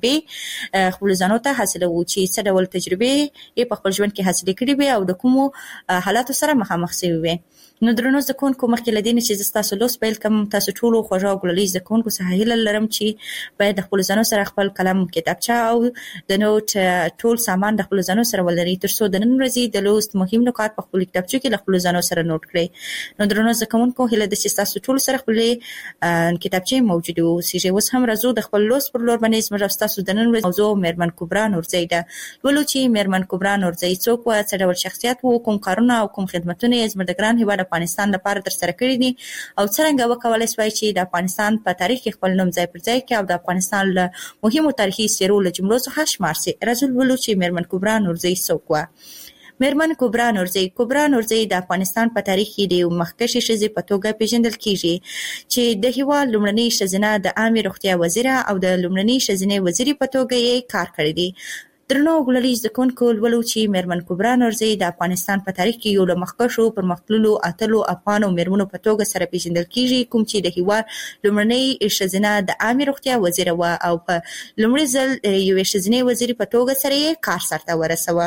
تجربې خپل ځانو ته حاصلوو چې څه ډول تجربې یې په خپل ژوند کې حاصل کړي وي او د کومو حالاتو سره مخامخ شوي وي. نو درنو زکونکو، مخکې له دې نه چې زه تاسو لوست پیل کوم، تاسو ټولو خوږو او ګلالي زکونکو څخه هیله لرم چې باید د خپلو ځانو سره خپل قلم، کتابچه او د نوټ ټول سامان د خپلو ځانو سره ولرئ تر څو د نن ورځې د لوست مهم نکات په خپلو کتابچو کې له خپلو ځانو سره نوټ کړئ. نو درنو زکونکو، هیله ده چې تاسو ټول سره خپلې کتابچې موجودې واوسیږي. اوس هم راځو د خپل لوست پر لور باندې. زموږ تاسو د نن ورځې موضوع مېرمن کبرا نورزۍ ده. ولو چې مېرمن کبرا نورزۍ څوک و، څه ډول شخصیت و، کوم کارونه او کوم خدمتونه یې زموږ د ګران هیواد افغانستان لپاره تر سره کړي دي او څرنګه وکولای شوای چې د افغانستان په تاریخ کې خپل نوم ځای پر ځای کړي او د افغانستان له مهمو تاریخي څیرو له جملو څخه شمار شي. راځو ولولو چې مېرمن کبرا نورزۍ څوک وه. مېرمن کبرا نورزۍ کبرا نورزۍ د افغانستان په تاریخ کې د یو مخکښې ښځې په توګه پیژندل کیږي چې د هیواد لومړنۍ ښځینه د عامې روغتیا وزیره او د لومړنۍ ښځینې وزیرې په توګه یې کار کړی دی. درنو ګلالي زکونکو، ولولو چې مېرمن کبرا نورزۍ د افغانستان په تاریخ کې یو له مخکښو پرمختللو اتلو افغانو مېرمنو په توګه سره پیژندل کیږي، کوم چې د هیواد لومړنۍ ښځینه د عامې روغتیا وزیره وه او په لومړي ځل یوې ښځینې وزیرې په توګه سره یې کار سرته ورسوه.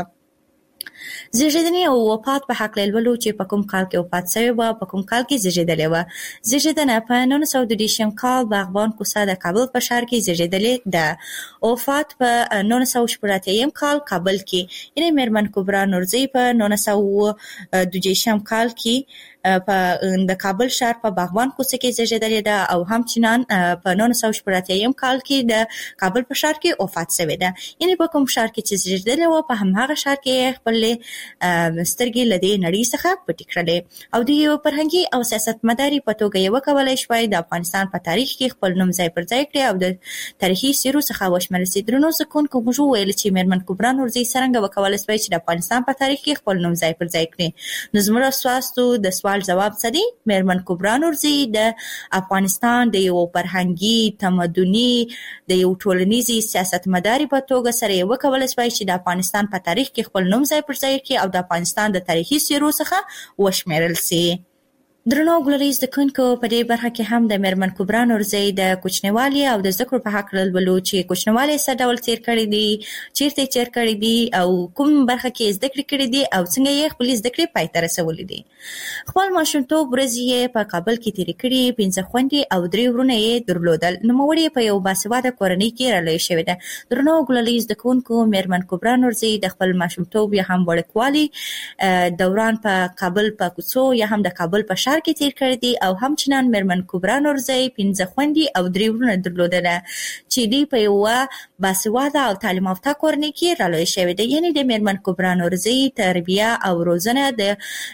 زیږیدنې او وفات په هکله لولو چې په کوم کال کې وفات شوې وه، په کوم کال کې زیږېدلې وه. زیږېدنه په نولس سوه دوه دېرشم کال باغبان کوڅه د کابل په ښار کې زیږېدلې ده. وفات په نولس سوه شپږ اتیا کال کابل کې. یعنې مېرمن کبرا نورزۍ په نولس سوه دوه دېرشم کال کې په د کابل ښار په باغبان کوڅه کې زیږېدلې ده او همچنان په نولس سوه شپږ اتیا کال کې د کابل په ښار کې وفات شوې ده. یعنې په کوم ښار کې چې زیږېدلې وه، په هماغه ښار کې خپلې سترګې له دې نړۍ څخه پټې کړلې او د یو فرهنګي او سیاستمدارې په توګه یې وکولای شوای د افغانستان په تاریخ کې خپل نوم ځای پر ځای کړي او د تاریخي څیرو څخه وشمېرل شي. درنو زکونکو، موږ وویل چې مېرمن کبرا نورزۍ څرنګه وکولای شوای چې د افغانستان په تاریخ کې خپل نوم ځای پر ځای کړي. نو زموږ ستاسو د سوال جواب څه دی؟ مېرمن کبرا نورزۍ د افغانستان د یو فرهنګي، تمدني، د یو ټولنیزې سیاستمدارې په توګه سره یې وکولای شوای چې د افغانستان په تاریخ کې خپل نوم ځای پر ځای کړي او د افغانستان د تاریخي څیرو څخه وشمېرل شي. درنو ګلریز د کونکو په دې برخه کې هم د میرمن کبرا نورزی د کوچنیوالي او د ذکر په حق لولو چې کوچنیوالي څه ډول تیر کړی دي، چیرته چیر کړی دي او کوم برخه کې زده کړې کړې دي او څنګه یې خپل زده کړې پای ته رسولې دي. خپل ماشومتوب ورځې یې په کابل کې تیر کړې، پنځه خويندې او درې ورونه یې درلودل. نوموړې په یو باسواده کورنۍ کې رالوی شوې ده. درنو ګلریز د کونکو میرمن کبرا نورزی د خپل ماشومتوب یا هم وړکوالي دوران په کابل په کوڅو یا هم د کابل په کې تیر کړی دي او همچنان میرمن کبرا نورزی پنځه خويندې او درې ورونه درلودل چې دوی په یو باسواده او تعلیم یافته کورنۍ کې رالوی شوې ده. یعنی د میرمن کبرا نورزی تربیه او روزنه د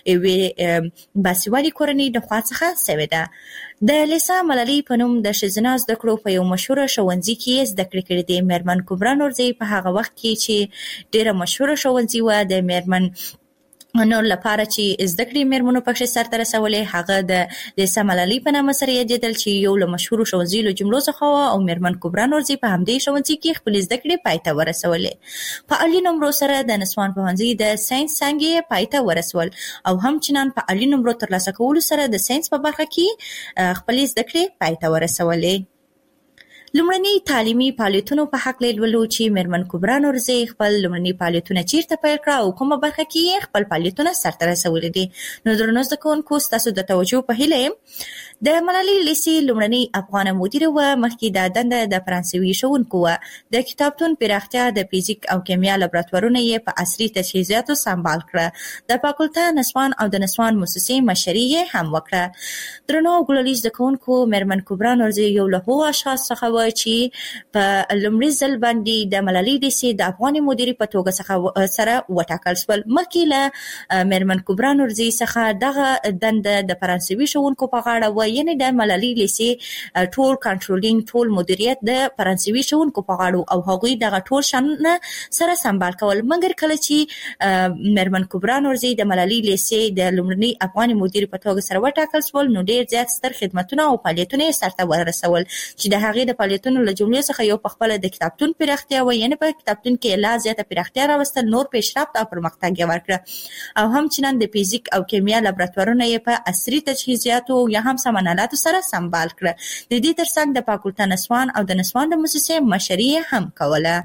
یوې باسوادي کورنۍ د خوا څخه شوې ده. د لیسا ملالي په نوم د ښځینه زده کړو په یو مشهور ښوونځي کې زده کړې کړې دي. میرمن کبرا نورزی په هغه وخت کې چې ډېره مشهوره ښوونځي وه د میرمن نو لپاره چې زده کړې میرمنو پکې سرته رسولې، هغه د لیسا ملالي په نامه سره یادېدل چې یو له مشهورو ښوونځیو له جملو څخه وه او میرمن کبرا نورزی په همدې ښوونځي کې خپل زده کړې پای ته ورسولې. په عالي نمرو سره د نسوان پوهنځي د ساينس څانګې پای ته ورسول او همچنان په عالي نمرو ترلاسه کولو سره د ساينس په برخه کې خپل زده کړې پای ته ورسولې. لومړني تعلیمي فعالیتونو په حق لولو چې میرمن کبرا نورزی خپل لومړني فعالیتونه چیرته پیل کړه او کومه برخه کې خپل فعالیتونه سرته رسولي دي. نو درنو زده کوونکو ستاسو د توجه په هیله د ملالي لیسې لومړني افغان مدیر و مخکې د دنده د فرانسوي ښوونکو و. د کتابتون پراختیا د فزیک او کیمیا لابراتوارونه یې په عصري تجهیزاتو سمبال کړه. د فاکولته نسوان او د نسوان موسسې مشري یې هم وکړه. درنو ګلریز زده کوونکو میرمن کبرا نورزی یو له هغو اشخاص څخه چې په لومړي ځل باندې د ملالي لیسې د افغاني مدیرې په توګه څخه سره وټاکل شول. مخکې له میرمن کبرا نورزی څخه دغه دنده د فرانسوي ښوونکو په غاړه و. یعنې د ملالي لیسې ټول کنټرولینګ ټول مدیریت د فرانسوي ښوونکو په غاړه او هغوی دغه ټول شانونه سره سمبال کول. مګر کله چې میرمن کبرا نورزی د ملالي لیسې د لومړني افغاني مدیرې په توګه سره وټاکل شول، نو ډېر زیات ستر خدمتونه او فعالیتونه یې سرته ورسول چې د هغې د فعالیتونو له جملې څخه یو په خپل د کتابتون پراختیا و. یعنی په کتابتون کې لا زیاته پراختیا راوستل، نور پیشرفت او پرمختګ یې ورکړه او همچنان د فزیک او کیمیا لابراتوارونه یې په عصري تجهیزاتو یا هم سامانالاتو سره سمبال کړه. د دې ترڅنګ د فاکولته نسوان او د نسوان د موسسې مشري هم کوله.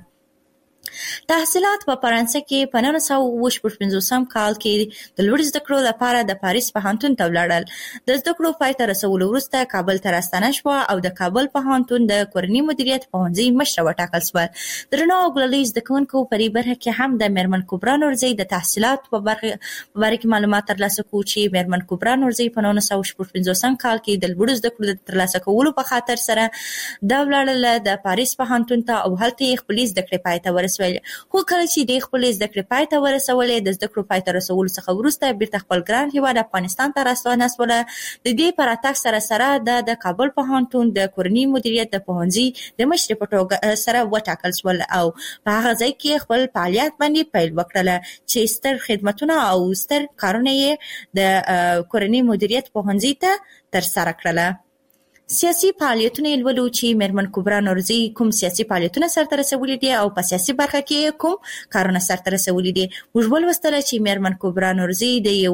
تحصیلات په فرانسه کې په نولس سوه اوه شپږ پنځوسم کال کې د لوړ زده کړو لپاره د پاریس پوهنتون ته ولاړل. د زده کړو پای ته رسولو وروسته کابل ته راستنه شوه او د کابل پوهنتون د کورني مدیریت پوهنځي مشره وټاکل شول. درنو ګلریز زده کوونکو په دې برخه کې هم د میرمن کبرا نورزی د تحصیلاتو په برخه کې معلومات ترلاسه کړو چې میرمن کبرا نورزی په نولس سوه شپږ پنځوسم کال کې د لوړ زده کړو د ترلاسه کولو په خاطر سره دا ولاړله د پاریس پوهنتون ته او هلته یې خپل زده کړې پای ته ورسولې. خو کله چې د خپل زده کړې پای ته ورسولې، د زده کړو پای ته رسولو څخه وروسته بیرته خپل ګران هیواد افغانستان ته راستنه شوله. د دې په راتګ سره سره د کابل پوهنتون د کورني مدیریت د پوهنځي د مشرې په توګه سره وټاکل شول او په هغه ځای کې خپل فعالیت باندې پیل وکړله چې ستر خدمتونه او ستر کارونه یې د کورني مدیریت پوهنځي ته ترسره کړله. سیاسي فعالیتونه لولو چې میرمن کبرا نورزی کوم سیاسي فعالیتونه سرته رسولي دي او په سیاسي برخه کې کوم کارونه سرته رسولي دي. موږ ولوستل چې میرمن کبرا نورزی د یو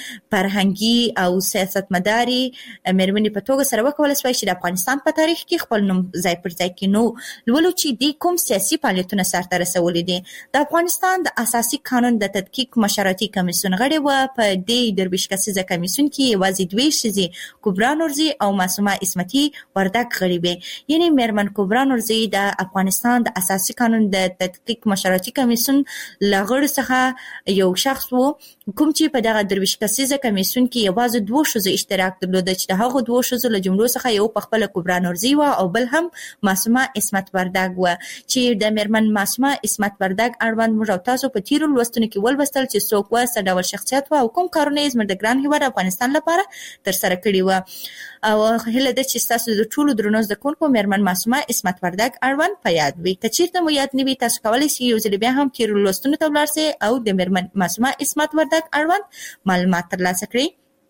فرهنګي او سیاستمداري میرمنې په توګه سره وکولای شوی چې د افغانستان په تاریخ کې خپل نوم ځای پر ځای کړي. نو لولو چې د کوم سیاسي فعالیتونه سرته رسولي دي. د افغانستان د اساسي قانون د تدقیق مشورتي کمیسیون غړي و. په دې درویش کسیزه کمیسیون کې یوازې دوی ښځې کبرا نورزی او معصومه اسمت وردک غریبه. یعنی میرمن کبرا نورزی د افغانستان د اساسي قانون د تدقیق مشورتي کمیسیون لغړ څخه یو شخص وو کوم چې په دغه درویش کسیزه کمیسیون کې یوازې دوه ښځو اشتراک درلود چې د هغو دوه ښځو له جملو څخه یو په خپل کبرا نورزی و او بل هم معصومه اسمت وردک و چې د میرمن معصومه اسمت وردک اړوند موږ او تاسو په تیرو لوستونو کې ولوستل چې څوک و، څه ډول شخصیت و او کوم کارونه یې زموږ د ګران هیواد افغانستان لپاره ترسره کړي و. او هله د چې تاسو د ټولو درنو زده کوونکو میرمن معصومه اسمت وردک اړوند په یاد وي. که چیرته مو یاد نه وي تاسو کولی شئ یو ځل بیا هم تیرو لوستونو ته ولاړ شئ او د میرمن معصومه اسمت وردک اړوند معلومات ترلاسه کړئ.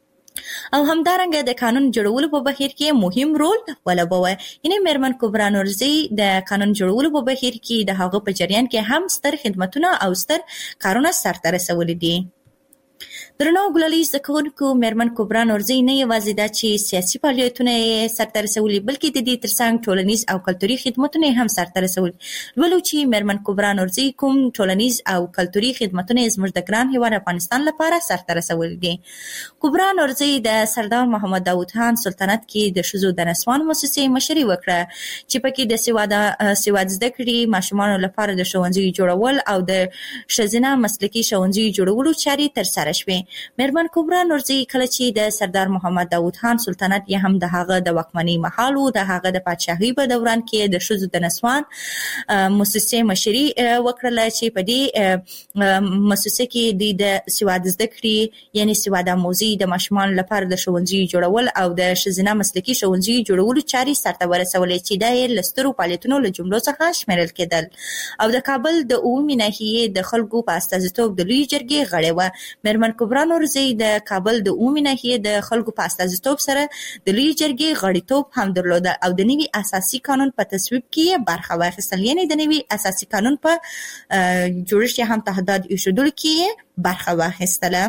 او همدارنګه د قانون جوړولو په بهیر کې مهم رول ولوبوي. یعنی میرمن کبرا نورزی د قانون جوړولو په بهیر کې د هغه په جریان کې هم ستر خدمتونه او ستر کارونه سرته رسولي دي. درنو ګلالي زده کوونکو مېرمن کبرا نورزي نه یوازې دا چې سیاسي فعالیتونه یې سرته رسولي بلکې د دې ترڅنګ ټولنیز او کلتوري خدمتونه هم سرته رسولي. ولو چې مېرمن کبرا نورزي کوم ټولنیز او کلتوري خدمتونه زموږ د ګران هیواد افغانستان لپاره سرته رسولي دي. کبرا نورزي د سردار محمد داود خان سلطنت کې د ښځو د نسوان مؤسسې مشري وکړه چې پکې د سواد سواد زده کړې ماشومانو لپاره د ښوونځي جوړول او د ښځینه مسلکي ښوونځي جوړولو چارې ترسره شوې. مېرمن کبرا نورزي کله چې د سردار محمد داود خان سلطنت یې هم د هغه د واکمنۍ مهال و د هغه د پادشاهۍ په دوران کې د ښځو د نسوان مؤسسې مشري وکړله چې په دې مؤسسه کې د سواد زده کړې یعنی سواد آموزي د ماشومانو لپاره د ښوونځي جوړول او د ښځینه مسلکي ښوونځي جوړولو چارې سرته ورسولې چې دا یې له سترو فعالیتونو له جملو څخه شمیرل کېدل. او د کابل د اوومې ناحیې د خلکو په استازیتوب د لوی جرګې غړې وه. مېرمن کبرا نورزي د کابل د اوومې ناحیې د خلکو په استازیتوب سره د لوی جرګې غړیتوب هم درلوده او د نوي اساسي قانون په تصویب کې برخه واخیستل یعنی د نوي اساسي قانون په جوړښت هم تهدید ایښودلو کې برخه واخیستله.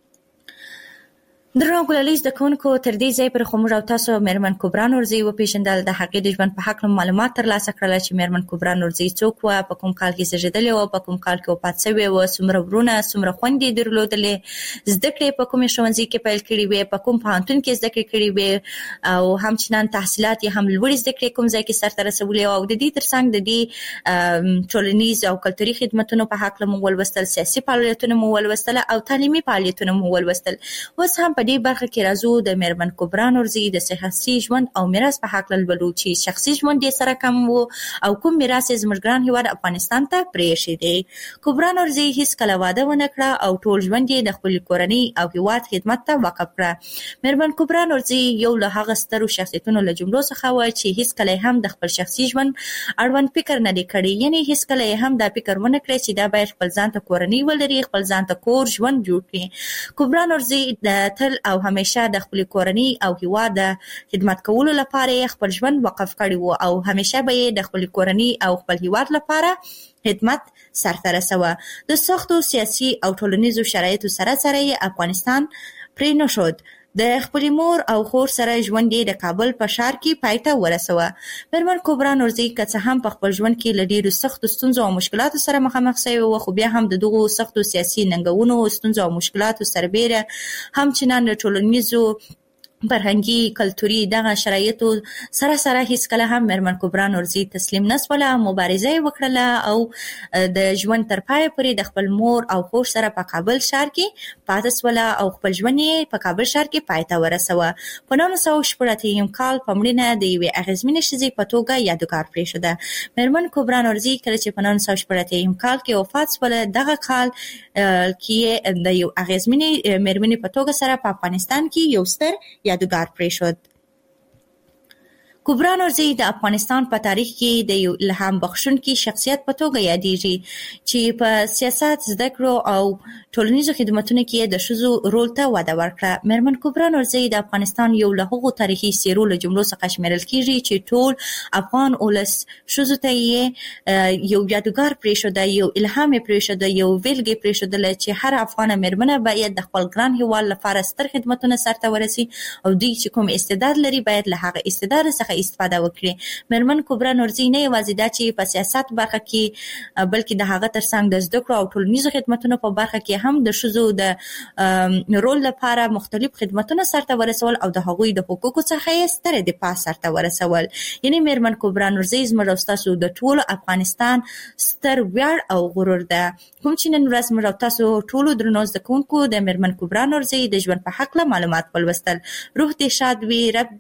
درنو ګلالي زده کوونکو تر دې ځای پر موږ او تاسو مېرمن کبرا نورزي وپېژندل د هغې د ژوند په هکله معلومات ترلاسه کړل چې مېرمن کبرا نورزي څوک وه په کوم کال کې زېږېدلې وه په کوم کال کې وفات شوې وه څومره ورونه څومره خویندې درلودلې زده کړې په کومې ښوونځي کې پیل کړې وې په کوم پوهنتون کې زده کړې کړې وې او همچنان تحصیلات یې هم لوړې زده کړې کوم ځای کې سرته رسولې او د دې ترڅنګ د دې ټولنیز او کلتوري خدمتونو په هکله مو ولوستل سیاسي فعالیتونه مو ولوستل او تعلیمي فعالیتونه مو ولوستل. اوس هم په دې برخه کې راځو د مېرمن کبرا نورزي د شخصي ژوند او میراث په هکله لولو چې شخصي ژوند یې سره کم و او کوم میراث یې زموږ ګران هیواد افغانستان ته پرېښی دی. کبرا نورزي هیڅکله واده ونه کړه او ټول ژوند یې د خپلې کورنۍ او هیواد خدمت ته وقف کړه. مېرمن کبرا نورزي یو له هغه سترو شخصیتونو له جملو څخه وه چې هیڅکله هم د خپل شخصي ژوند اړوند فکر نه دی کړی یعنی هیڅکله یې هم دا فکر ونه کړی چې دا باید خپل ځان ته کورنۍ ولري خپل ځان ته کور ژوند جوړ کړي. کبرا نورزي د تل او همیشه د خپل کورنۍ او هیواد د خدمت کولو لپاره خپل ژوند وقف کړی وو او همیشه به یې د خپل کورنۍ او خپل هیواد لپاره خدمت سرته رسوه. د سختو سیاسي او ټولنیزو شرایطو سره سره یې افغانستان پرې نه شود. د خپلې مور او خور سره ژوند یې د کابل په ښار کې پای ته ورسوه. مېرمن کبرا نورزي که څه هم په خپل ژوند کې له ډېرو سختو ستونزو او مشکلاتو سره مخامخ شوې وه خو بیا هم د دغو سختو سیاسي ننګونو ستونزو او مشکلاتو سربیره همچنان د ټولنیزو فرهنګي کلتوري دغه شرایطو سره سره هیڅکله هم مېرمن کبرا نورزي تسلیم نه شوله مبارزه یې وکړله او د ژوند تر پایه پورې د خپل مور او خور سره په کابل ښار کې پاتې شوله او خپل ژوند یې په کابل ښار کې پای ته ورسوه. په نولس سوه شپږ اتیا کال په مړینه د یوې اغېزمنې ښځې په توګه یادګار پرېښوده. مېرمن کبرا نورزي کله چې په نولس سوه شپږ اتیا کال کې وفات شوله دغه کال کې د یو اغېزمنې مېرمنې په توګه سره په افغانستان کې یو ستر یادګار پرېښود. کبرا نورزي د افغانستان په تاریخ کې د یو الهام بخښونکي شخصیت په توګه یادېږي چې په سیاست زده کړو او ټولنیزو خدمتونو کې د ښځو رول ته وده ورکړه. مېرمن کبرا نورزي د افغانستان یو له هغو تاریخي څېرو له جملو څخه شمیرل کېږي چې ټول افغان ولس ښځو ته یې یو یادګار پرېښوده یو الهام یې پرېښوده یو ویلګې پرېښودله چې هر افغانه مېرمنه باید د خپل ګران هېواد لپاره ستر خدمتونه سرته ورسي او دوی چې کوم استعداد لري باید له هغه استعداد څخه استفاده وکړي. مېرمن کبرا نورزي نه یوازې دا چې په سیاست برخه کې بلکې د هغه ترڅنګ د زده کړو او ټولنیزو خدمتونو په برخه کې هم د ښځو د رول لپاره مختلف خدمتونه سرته ورسول او د هغوی د حقوقو څخه یې ستره دفاع سرته ورسول. یعنی مېرمن کبرا نورزي زموږ او ستاسو د ټول افغانستان ستر ویاړ او غرور ده. کوم چې نن ورځ موږ او تاسو ټولو درنو زده کوونکو د مېرمن کبرا نورزي د ژوند په هکله معلومات ولوستل. روح دې شاد وي رب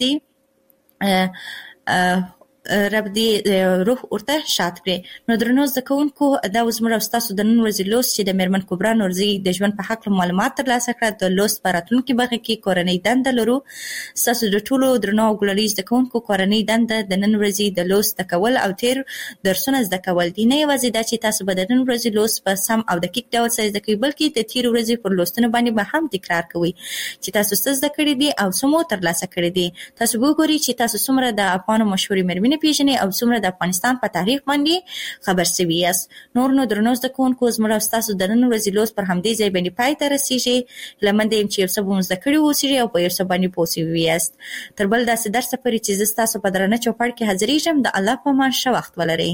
دې رب دې روح ورته شاد کړي. نو درنو زده کوونکو دا اوس موږ او ستاسو د نن ورځې لوست چې د مېرمن کبرا نورزي د ژوند په هکله معلومات ترلاسه کړه. د لوست په راتلونکي برخه کې کورنۍ دنده لرو. ستاسو د ټولو درنو او ګلالي زده کوونکو کورنۍ دنده د نن ورځې د لوست زده کول او تیر درسونه زده کول دي. نه یوازې دا چې تاسو به د نن ورځې لوست په سم او دقیق ډول سره زده کوئ بلکې د تیر ورځې پر لوستونو باندې به هم تکرار کوئ چې تاسو څه زده کړي دي او څه مو ترلاسه کړي دي. تاسو وګورئ چې تاسو څومره د افغانو مشهورې مېرمنې مېرمنې پیژني او څومره د افغانستان په تاریخ باندې خبر سوي یاست. نور نو درنو زده کوونکو زموږ او ستاسو د نن ورځې لوست پر همدې ځای باندې پای ته رسیږي. هیله منده یم چې یو څه به مو زده کړي واوسئ او په یو څه باندې پوه سوي یاست. تر بل داسې درسه پورې چې زه ستاسو په درانه چوپړ کې حاضرېږم، د الله په امان ښه وخت ولرئ.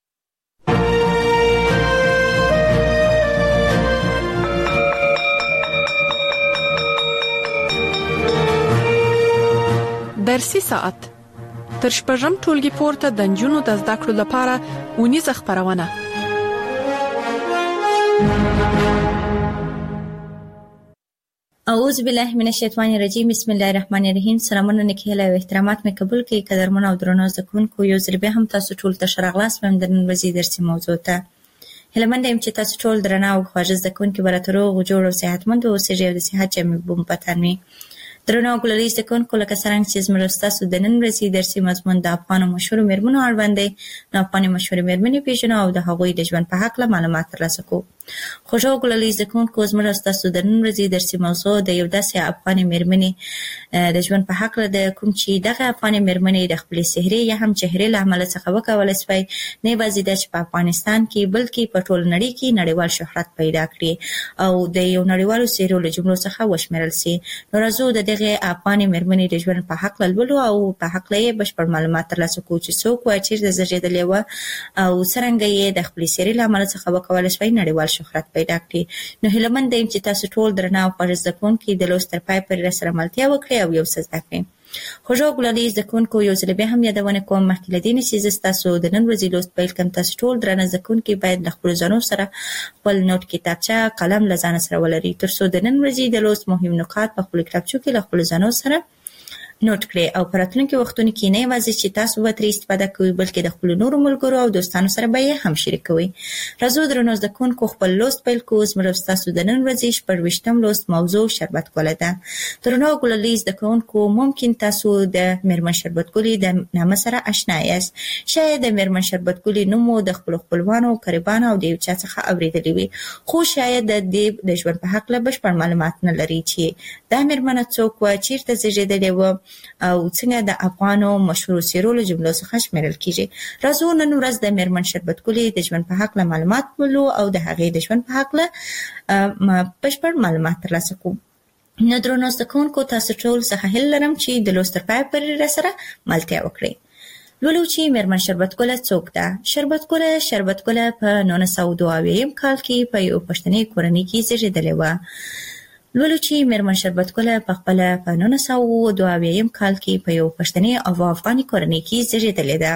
درسي ساعت تر شپږم ټولګي پورته د نجونو د زده کړو لپاره ونیزه خپرونه. اعوذ بالله من الشیطان الرجیم. بسم الله الرحمن الرحیم. سلامونه نکهله او احترامات مې قبول کړئ. قدرمن او درنو زده کوونکو، یو ځل بیا هم تاسو ټول ته ښه راغلاست ویم د نن ورځې درسي موضوع ته. هیله منده یم چې تاسو ټول درنه او خواږه زده کوونکي به راته روغ جوړ او صحتمند اوسئ او د صحت جامې به مو په تن وي. درنو او ګلالي زده کوونکو، لکه څرنګه چې زموږ ستاسو د نن ورځې درسي مضمون د افغانو مشهورو مېرمنو اړوند دی، نو افغاني مشهورې مېرمنې پیژنو او د هغوی د ژوند په هکله معلومات ترلاسه کوو. خوږو او ګلالي زده کوونکو، زموږ ستاسو د نن ورځې درسي موضوع د یو داسې افغاني مېرمنې د ژوند په هکله ده، کوم چې دغه افغاني مېرمنې د خپلې سحرې یا هم چهرې له امله څخه وکولی سوی نه یوازې دا چې په افغانستان کې بلکې په ټوله نړۍ کې نړیوال شهرت پیدا کړي او د یو نړیوالو څېرو له جملو څخه وشمېرل سي. نو راځو د دغې افغاني مېرمنې د ژوند په هکله لولو او په هکله یې بشپړ معلومات ترلاسه کوو چې څوک وه، چېرته زېږېدلې وه او څرنګه یې د خپلې سحرې له امله څخه وکولی سوی نړیوال شهرت پیدا کړي. نو هیله منده یم چې تاسو ټول درنه او خوږ زده کوونکي د لوست تر پای پورې راسره ملتیا وکړئ او یو څه زده کړئ. خوږو او ګلالي زده کوونکو، یو ځل بیا هم یادونه کوم مخکې له دې نه چې زه ستاسو د نن ورځې لوست پیل کړم، تاسو ټول درنه زده کوونکي باید له خپلو ځانو سره خپل نوټ کتابچه قلم له ځانه سره ولرئ، تر څو د نن ورځې د لوست مهم نکات په خپلو کتابچو کې له خپلو ځانو سره نوٹ کړئ او په راتلونکي وختونو کې نه یوازې چې تاسو به ترې استفاده کوئ بلکې د خپلو نورو ملګرو او دوستانو سره به یې هم شریکوئ. راځو درنو زده کوونکو خپل لوست پیل کړو. زموږ ستاسو د نن ورځې شپږویشتم لوست موضوع شربت ګله ده. درنو ګلالي زده کوونکو، ممکن تاسو د میرمن شربت ګلې د نامه سره آشنا یاست. شاید د میرمن شربت ګلې نوم مو د خپلو خپلوانو، قریبانو او د یو چا څخه اورېدلی وي، خو شاید د دې د ژوند په هکله بشپړ معلومات نه لري چې دا میرمنه څوک وه، چېرته زېږېدلې وه او څنګه د افغانو مشهورو څېرو له جملو څخه شمېرل کېږي. راځو نن ورځ د میرمن شربت ګلې د ژوند په هکله معلومات ولولو او د هغې د ژوند په هکله بشپړ معلومات ترلاسه کوو. نو درنو زده کوونکو، تاسو ټول څخه هیله لرم چې د لوست تر پایه پورې راسره ملتیا وکړئ. لولو چې میرمن شربت ګله څوک ده. شربت ګله شربت ګله په نولس سوه دوه اویایم کال کې په یو پښتني کورنۍ کې زېږېدلې وه. لولو چې میرمن شربت ګله په خپله په نولس سوه دوه اویایم کال کې په یو پښتني او افغاني کورنۍ کې زېږېدلې ده.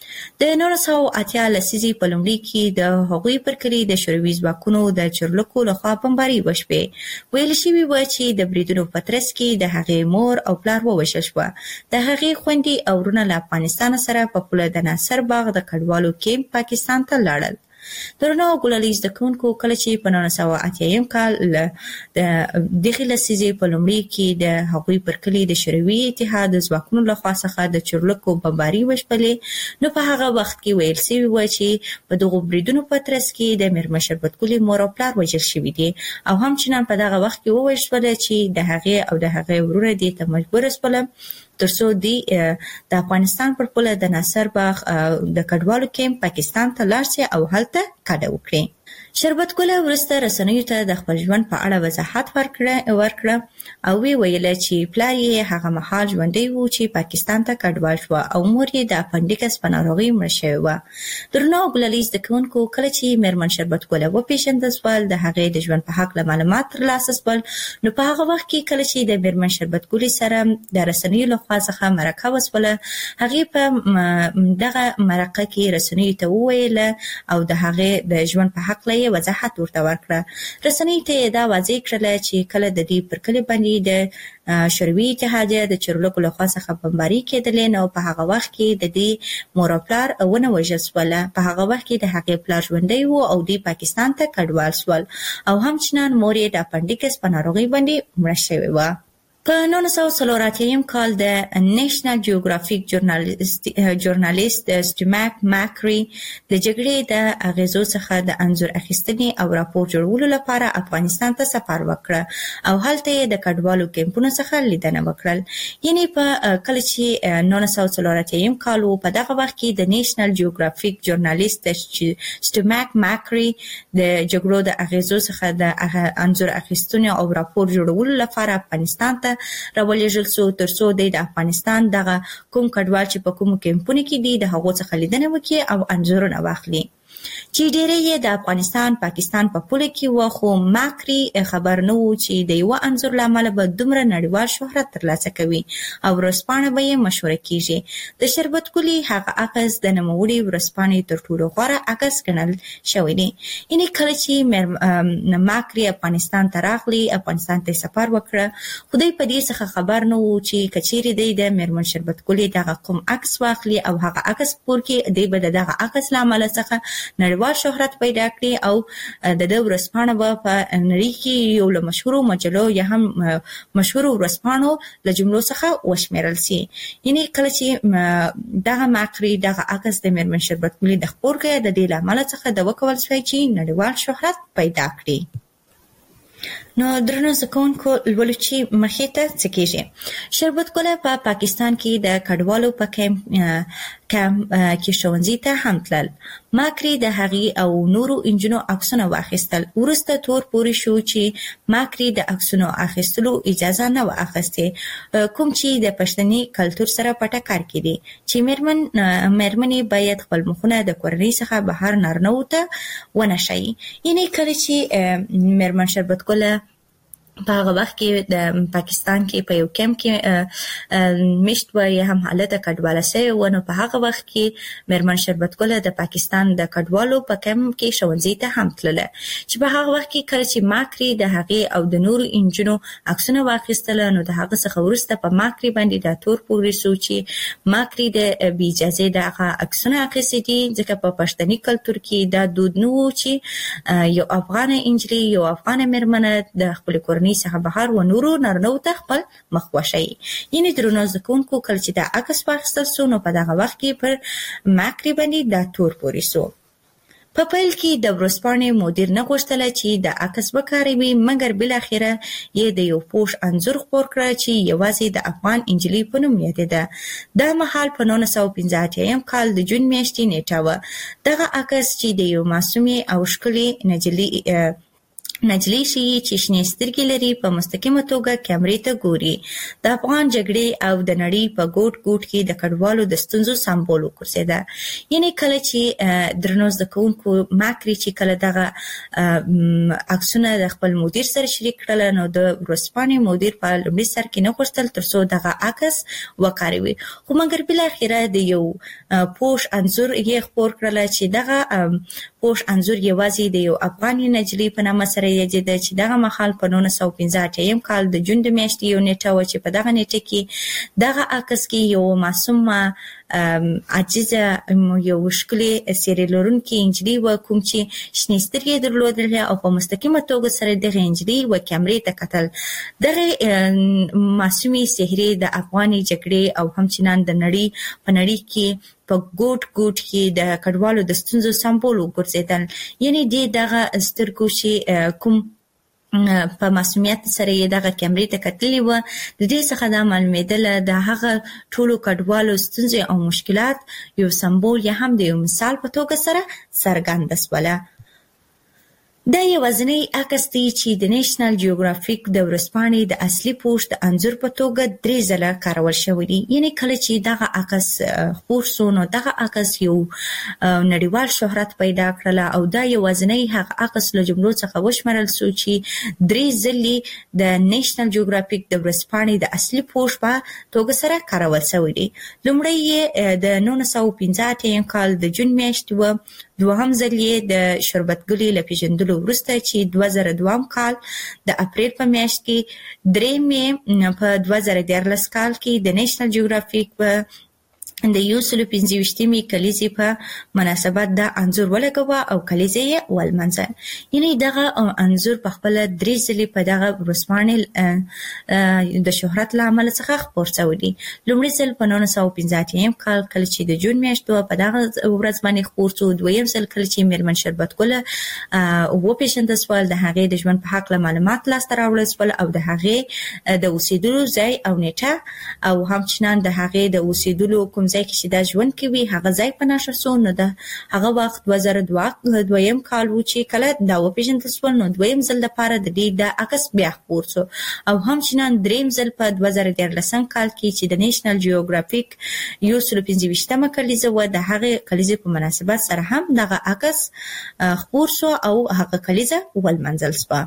د نولس سوه اتیا لسیزې په لومړي کې د هغوی پر کلي د شوروي ځواکونو د چورلکو لخوا بمباري وشوې. ویل شوي وه چې د بریدونو په ترڅ کې د هغې مور او پلار ووژل شوه. د هغې خویندې او وروڼه له افغانستان سره په پوله د ناصر باغ د کډوالو کیمپ پاکستان ته لاړل. درنو ګلالي زده کوونکو، کله چې په نولس سوه اتیایم کال د دغې لسیزې په لومړي کې د هغوی پر کلي د شوروي اتحاد د ځواکونو لخوا څخه د چورلکو بمباري وشپلې، نو په هغه وخت کې ویل سوي وه چې په دغو بریدونو په ترڅ کې د میرمن شربت ګلې مور او پلار وژل شوي دي او همچنان په دغه وخت کې وویل شوله چې د هغې او د هغې وروڼه دې ته مجبوره شوله تر څو دوی د افغانستان پر پوله د ناصر باغ د کډوالو کیمپ پاکستان ته لاړ شي او هلته کډه وکړي. شربت ګله وروسته رسنیو ته د خپل ژوند په اړه وضاحت ورکړه او وی ویله چې پلار یې هغه مهال ژوندی و چې پاکستان ته کډوال شوه او مور یې د اپنډیکس په ناروغۍ مړه شوې وه. درنو ګلالي زده کوونکو، کله چې میرمن شربت ګله وپېژندل سول، د هغې د ژوند په هکله معلومات ترلاسه سول، نو په هغه وخت کې کله چې د میرمن شربت ګلې سره د رسنیو لخوا څخه مرکه وسوله، هغې په دغه مرکه کې رسنیو ته وویله او د هغې د ژوند په هکله یې وضاحت ورته ورکړه. رسنیو ته یې دا واضح کړله چې کله د دې پر کلي باندې د شوروي اتحادیه د چورلکو لخوا څخه بمباري کېدلې، نو په هغه وخت کې د دې مور او پلار ونه وژل سوله. په هغه وخت کې د هغې پلار ژوندی و او دوی پاکستان ته کډوال سول او همچنان مور یې د اپنډیکس په ناروغۍ باندې مړه شوې وه. په نولس سوه څلور اتیا کال د نېشنل جیوګرافیک ژورنالیست ژورنالیست سټیماک ماکري د جګړې د اغیزو څخه د انځور اخیستنې او راپور جوړولو لپاره افغانستان ته سفر وکړ او هلته یې د کډوالو کیمپونو څخه لیدنه وکړل. یعنی په کله چې نولس سوه څلور اتیا کال په دغه وخت کې د نېشنل جیوګرافیک ژورنالیست سټیماک ماکري د جګړو د اغیزو څخه د انځور اخیستنې او راپور جوړولو لپاره افغانستان ته راولېږل شو ترڅو د افغانستان دغه کوم کډوال چې په کوم کیمپونو کې دي د هغو څخه لیدنه وکړي او انځورونه واخلي چې ډېری یې د افغانستان پاکستان په پوله کې و. خو ماکري خبر نه و چې د یو انځور له امله به دومره نړیوال شهرت ترلاسه کوي او ورځپاڼه به یې مشهوره کیږي. د شربت ګلي هغه عکس د نوموړي ورځپاڼې تر ټولو غوره عکس ګڼل شوی دی. یعنی کله چې ماکري افغانستان ته راغلی افغانستان ته سفر وکړه خو دوی په دې څخه خبر نه و چې کچېرې دی د میرمن شربت ګلي دغه کوم عکس واخلي او هغه عکس پور کې دی به دغه عکس له امله څخه نړیوال شهرت پیدا کړي او د دې ورځپاڼه به په نړۍ کې یو له مشهورو مجلو یا هم مشهورو ورځپاڼو له جملو څخه وشمیرل شي. یعنی کله چې دغه ماکري دغه عکس د میرمن شربت ګلي د خپور کې د دې له امله څخه د وکول شوی چې نړیوال شهرت پیدا کړي. نو درنو زکونکو لولو چې مخې ته څه کېږي. شربت ګله په پا پاکستان کې د کډوالو په کیمپ کې ښوونځي ته هم تلل. ماکري د هغې او نورو انجونو عکسونه واخیستل. وروسته تور پورې شو چې ماکري د عکسونو اخیستلو اجازه نه و اخیستې کوم چې د پښتني کلتور سره په ټکر کې دي چې میرمن میرمنې باید خپل مخونه د کورنۍ څخه بهر نارنوو ته ونه شي. یعنی کله چې میرمن شربت ګله په هغه وخت کې د پاکستان کې په یو کیمپ کې مشت و یا هم حالت کډواله سوی و نو په هغه وخت کې میرمن شربت ګله د پاکستان د کډوالو په کیمپ کې ښوونځي ته هم تلله چې په هغه وخت کې کله چې ماکري د هغې او د نورو انجونو عکسونه واخیستله نو د هغه څخه وروسته په ماکري باندې دا تور پورې شو چې ماکري د بې اجازې دغه عکسونه اخیستي دي ځکه په پښتني کلتور کې دا دود نه و چې یو افغانه انجلۍ یو افغانه میرمنه د خپلې کورنۍ څخه بهر و نورو نارینه‌و ته خپل مخ وښیي. یعنې درنو زده کوونکو کله چې دا عکس واخیستل سو نو په دغه وخت کې پر ماکري باندې دا تور پورې سو. په پیل کې د ورځپاڼې مدیر نه غوښتله چې د عکس وکاروي مګر بالاخره یې د یو پوش انځور خپور کړ چې یوازې د افغان انجلۍ په نوم یادېده. دا مهال په نولس سوه پنځه اتیا کال د جون میاشتې نیټه وه. دغه عکس چې د یو معصومې او ښکلې نجلۍ نجلۍ شي چې شنې سترګې لري په مستقیمه توګه کیمرې ته ګوري د افغان جګړې او د نړۍ په ګوټ ګوټ کې د کډوالو د ستونزو سمبول وګرځېده. یعنې کله چې درنو زده کوونکو ماکري چې کله دغه عکسونه د خپل مدیر سره شریک کړل نو د ورځپاڼې مدیر په لومړي سر کې نه غوښتل تر څو دغه عکس وکاروي خو مګر بالاخره د یو پوش انځور یې خپور کړل چې دغه پوش انځور یوازې د یو افغاني نجلۍ په نامه سره یادېده چې دغه مهال په نولس سوه پنځه اتیا کال د جون د میاشتې یو نیټه وه چې په دغه نیټه کې دغه عکس کې یو معصومه عاجزه یو ښکلې څېرې لرونکې نجلۍ وه کوم چې شنې سترګې یې درلودلې او په مستقیمه توګه سره دغې نجلۍ و کیمرې ته کتل. دغې معصومې څهرې د افغاني جګړې او همچنان د نړۍ په نړۍ کې په ګوټ ګوټ کې د کډوالو د ستونزو سمبول وګرځېدل. یعنې دې دغه سترګو چې کوم په معصومیت سره یې دغه کیمرې ته کتلې وه د دې څخه دا معلومېدله د هغه ټولو کډوالو ستونزې او مشکلات یو سمبول یا هم د یو مثال په توګه سره څرګنده شوله. دا یوازینی عکس دی چې د نیشنل جیوګرافیک د ورځپاڼې د اصلي پوسټ د انځور په توګه درې ځله کارول شوی دی. یعنې کله چې دغه عکس خپور سو نو دغه عکس یو نړیوال شهرت پیدا کړله او دا یوازینی هغه عکس له جملو څخه وشمېرل سو چې درې ځلې د نیشنل جیوګرافیک د ورځپاڼې د اصلي پوسټ په توګه سره کارول شوی دی. لومړی یې د نولس سوه پنځه اتیا کال د جون میاشتې وه. دوهم ځل یې د شربت ګلي له پېژندلو وروسته چې دوه زره دوهم کال د اپریل په میاشت کې، درېیم یې په دوه زره دیارلس کال کې د نیشنل جیوګرافیک په د یو سل پنځه ویشتمې کلیزې په مناسبت د انځور ولګوه او کلیزې یې ولمنځل. یعنی دغه انځور په خپل درې ځلې په دغه ورځپاڼې د شهرت له امله څخه خپور شوی دی. لومړی ځل په نولس سوه پنځه اتیا کال کله چې د جون میاشت په دغه ورځ باندې خپور شو. دویم ځل کله چې میرمن شربت ګل وپېژندل شول، د هغې د ژوند په هکله معلومات لاسته راوړل شول او د هغې د اوسېدلو ځای او نیټه او همچنان د هغې د اوسېدلو کوم ځای کې چې دا ژوند کوي هغه ځای په نښه شو. نو د هغه وخت دوه زره دویم کال و چې کله دا وپېژندل شول، نو دویم ځل لپاره د دې د عکس بیا خپور شو او همچنان دریم ځل په دوه زره دیارلسم کال کې چې د نیشنل جیوګرافیک یو سل پنځه ویشتمه کلیزه وه، د هغې کلیزې په مناسبت سره هم دغه عکس خپور شو او هغه کلیزه ولمنځل شوه.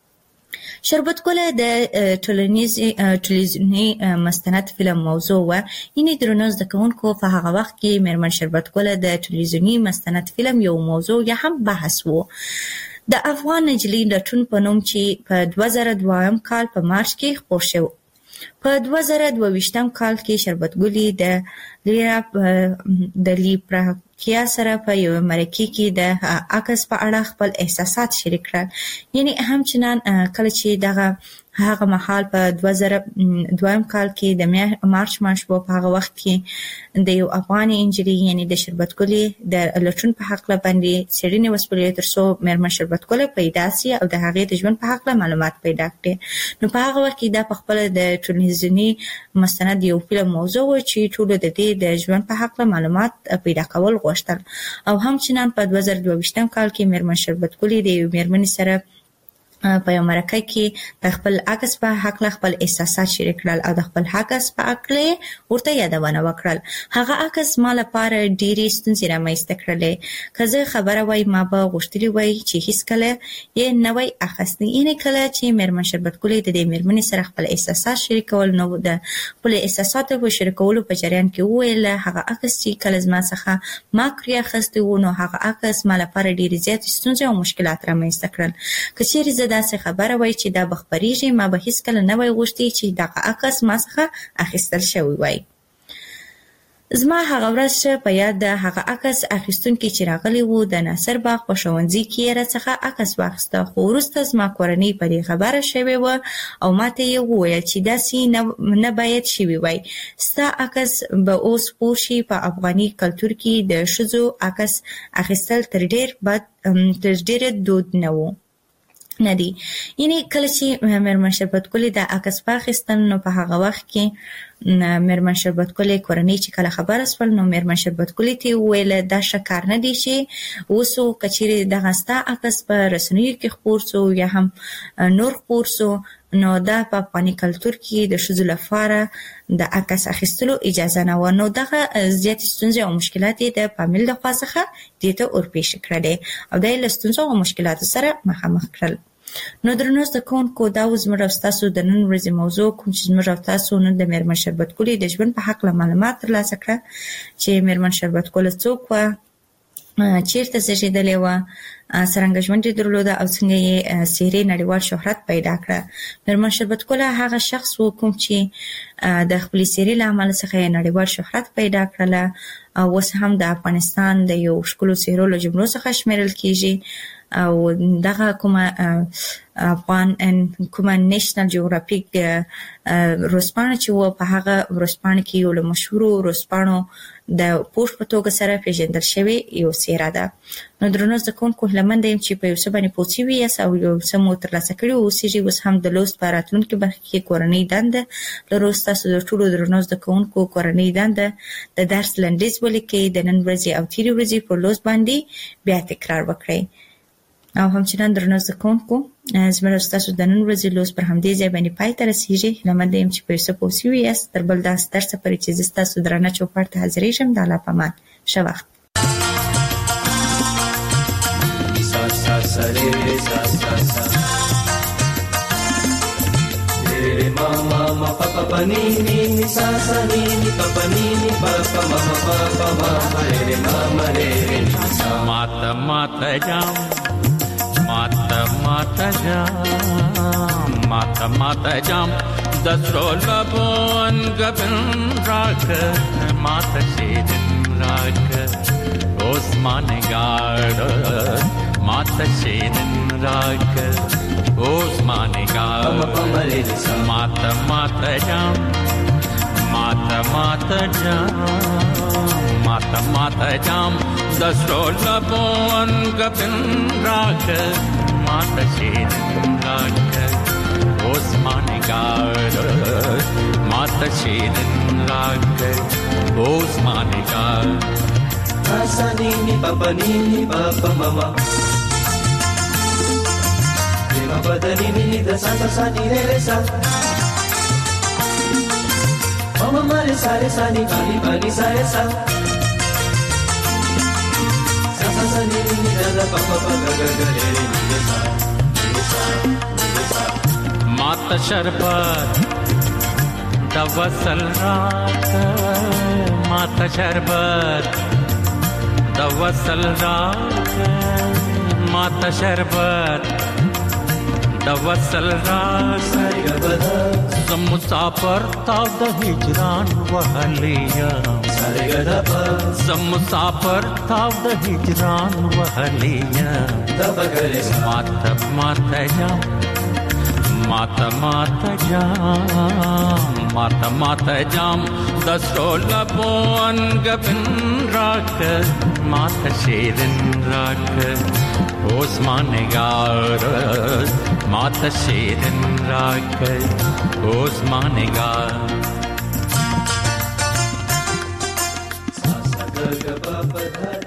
شربت ګل د ټلویزیوني مستند فلم موضوع و. یعنی درنو زده کوونکو په هغه وخت کې میرمن شربت ګل د ټلویزیوني مستند فلم یو موضوع یا هم بحث وو. د افغان نجلۍ لټون په نوم چې په دوه زره دویم کال په مارچ کې خپور شو. په دوه زره دوه ویشتم کال کې شربت ګلې د لیرا د لیپراکیا سره په یو مرکه کې د عکس په اړه خپل احساسات شریک کړل. یعنی همچنان کله چې دغه هغه مهال په دوه زره دویم کال کې د مارچ میاشت په هغه وخت کې د یو افغاني انجلۍ یعنی د شربت ګلې د لټون په حق باندې څېړنې وسپړلې تر څو میرمن شربت ګل پیدا سي او د هغې د ژوند په حق معلومات پیدا کړي. نو په هغه وخت کې دا په خپل د ټلویزیوني مستند یو فلم موضوع و چې ټول د دې د ژوند په حق معلومات پیدا کول غوښتل او همچنان په دوه زره دوه ویشتم کال کې میرمن شربت ګلې د یو میرمنې سره په یو مرکه کې د خپل عکس په حق خپل احساسات شریک کړل او د خپل عکس په اړه ورته یادونه وکړل. هغه عکس ما لپاره ډېرې ستونزې رامنځته کړلې. که زه خبره وای ما به غوښتلي وای چې هیڅکله یې نه وای اخیستی. یعنې کله چې میرمن شربت ګلې د دې میرمنې سره خپل احساسات شریکول، نو د خپلو احساساتو په شریکولو په جریان کې وویل هغه عکس چې کله زما څخه ما کړی اخیستی و، نو هغه عکس ما لپاره ډېرې زیاتې ستونزې او مشکلات رامنځته کړل. که چیرې زه داسې خبره وای چې دا به خپریږي، ما به هیڅکله نه وای غوښتي چې دغه عکس ما څخه اخیستل شوی وای. زما هغه ورځ په یاد ده، هغه عکس اخیستونکي چې راغلی و د ناصر باغ په ښوونځي کې یې راڅخه عکس واخیسته، خو وروسته زما کورنۍ په دې خبره شوې وه او ماته یې وویل چې داسې نه باید شوي وای. ستا عکس به اوس خپور شي. په افغاني کلتور کې د ښځو عکس اخیستل تر ډېر بد تر ډېره دود نه و نه دی. یعنی کله چې میرمن شربت ګلې د عکس واخیستل، نو په هغه وخت کې میرمن شربت ګلې کورنۍ چې کله خبره شول، نو میرمن شربت ګلې ته وویل دا ښه کار نه دی چې اوس که چیرې دغه ستا عکس په رسنیو کې خپور شو یا هم نور خپور شو، نو دا په افغاني کلتور کې د ښځو لپاره د عکس اخیستلو اجازه نه وه. نو دغه زیاتې ستونزې او مشکلات یې د فامیل له خوا څخه دې ته ورپېښې کړلې او دا یې له ستونزو او مشکلاتو سره مخامخ کړل. نو درنو زده کوونکو، دا و زموږ او ستاسو د نن ورځې موضوع، کوم چې زموږ او تاسو نن د میرمن شربت ګلې د ژوند په هکله معلومات ترلاسه کړه چې میرمن شربت ګل څوک وه، چیرته زیږېدلې وه، څرنګه ژوند یې درلوده او څنګه یې څېرې نړیوال شهرت پیدا کړه. میرمن شربت ګل هغه شخص و کوم چې د خپلې څېرې له امله څخه یې نړیوال شهرت پیدا کړله او اوس هم د افغانستان د یو ښکلو څېرو له جملو څخه شمیرل کېږي او دغه کومه افغان کومه نیشنل جیوګرافیک ورځپاڼه چې وه، په هغه ورځپاڼه کې یو له مشهورو ورځپاڼو د پوسټ په توګه سره پیژندل شوې یو څېره ده. نو درنو زده کوونکو، هیله منده یم چې په یو څه باندې پوه شوي یاست او یو څه مو ترلاسه کړي واوسېږي. اوس هم د لوست په راتلونکي برخه کې کورنۍ دنده لرو. ستاسو د ټولو درنو زده کوونکو کورنۍ دنده د درس لنډیز ولیکئ، د نن ورځې او تېرې ورځې پر لوست باندې بیا تکرار وکړئ. او همچنان درنو زده کوونکو، زموږ او ستاسو د نن ورځې لوست پر همدې ځای باندې پای ته رسېږي. هیله منده یم چې په یو څه پوه شوي یاست. تر بل داسې درسه پورې چې زه ستاسو درانه چوپړ ته حاضرېږم، د الله په امان. ښه وخت. ماتا ماتا جام ماتا ماتا جام ماتا ماتا جام दसरोलबोन गबन राख मात शेदन राख ओस्मान गाड मात शेदन राख ओस्मान गाड मात मात जाम मात मात जाम मात मात जाम दसरोलबोन गबन राख मात शेदन राख ओस्मान गाड मात शेदन राख ओस्मान गाड Asani ni papa ni ni papa mama ni papa da ni ni da sa sa ni re re sa mama mare sa re sa ni pa ni pa ni sa re sa sa sa sa ni ni da da papa pa ga ga ga re re ni sa ni sa ni sa मात शरबत दवसल रात मात शरबत दवसल रात मात शरबत दवसल रात मुसाफर ताव द हिजरान वहलिया मुसाफर ताव द हिजरान वहलिया मात मात जाम मात मात जाम मात मात जाम दसरोलबोन गबन राख मात शेदन राख ओस्मान गाड मात शेदन राख ओस्मान गाड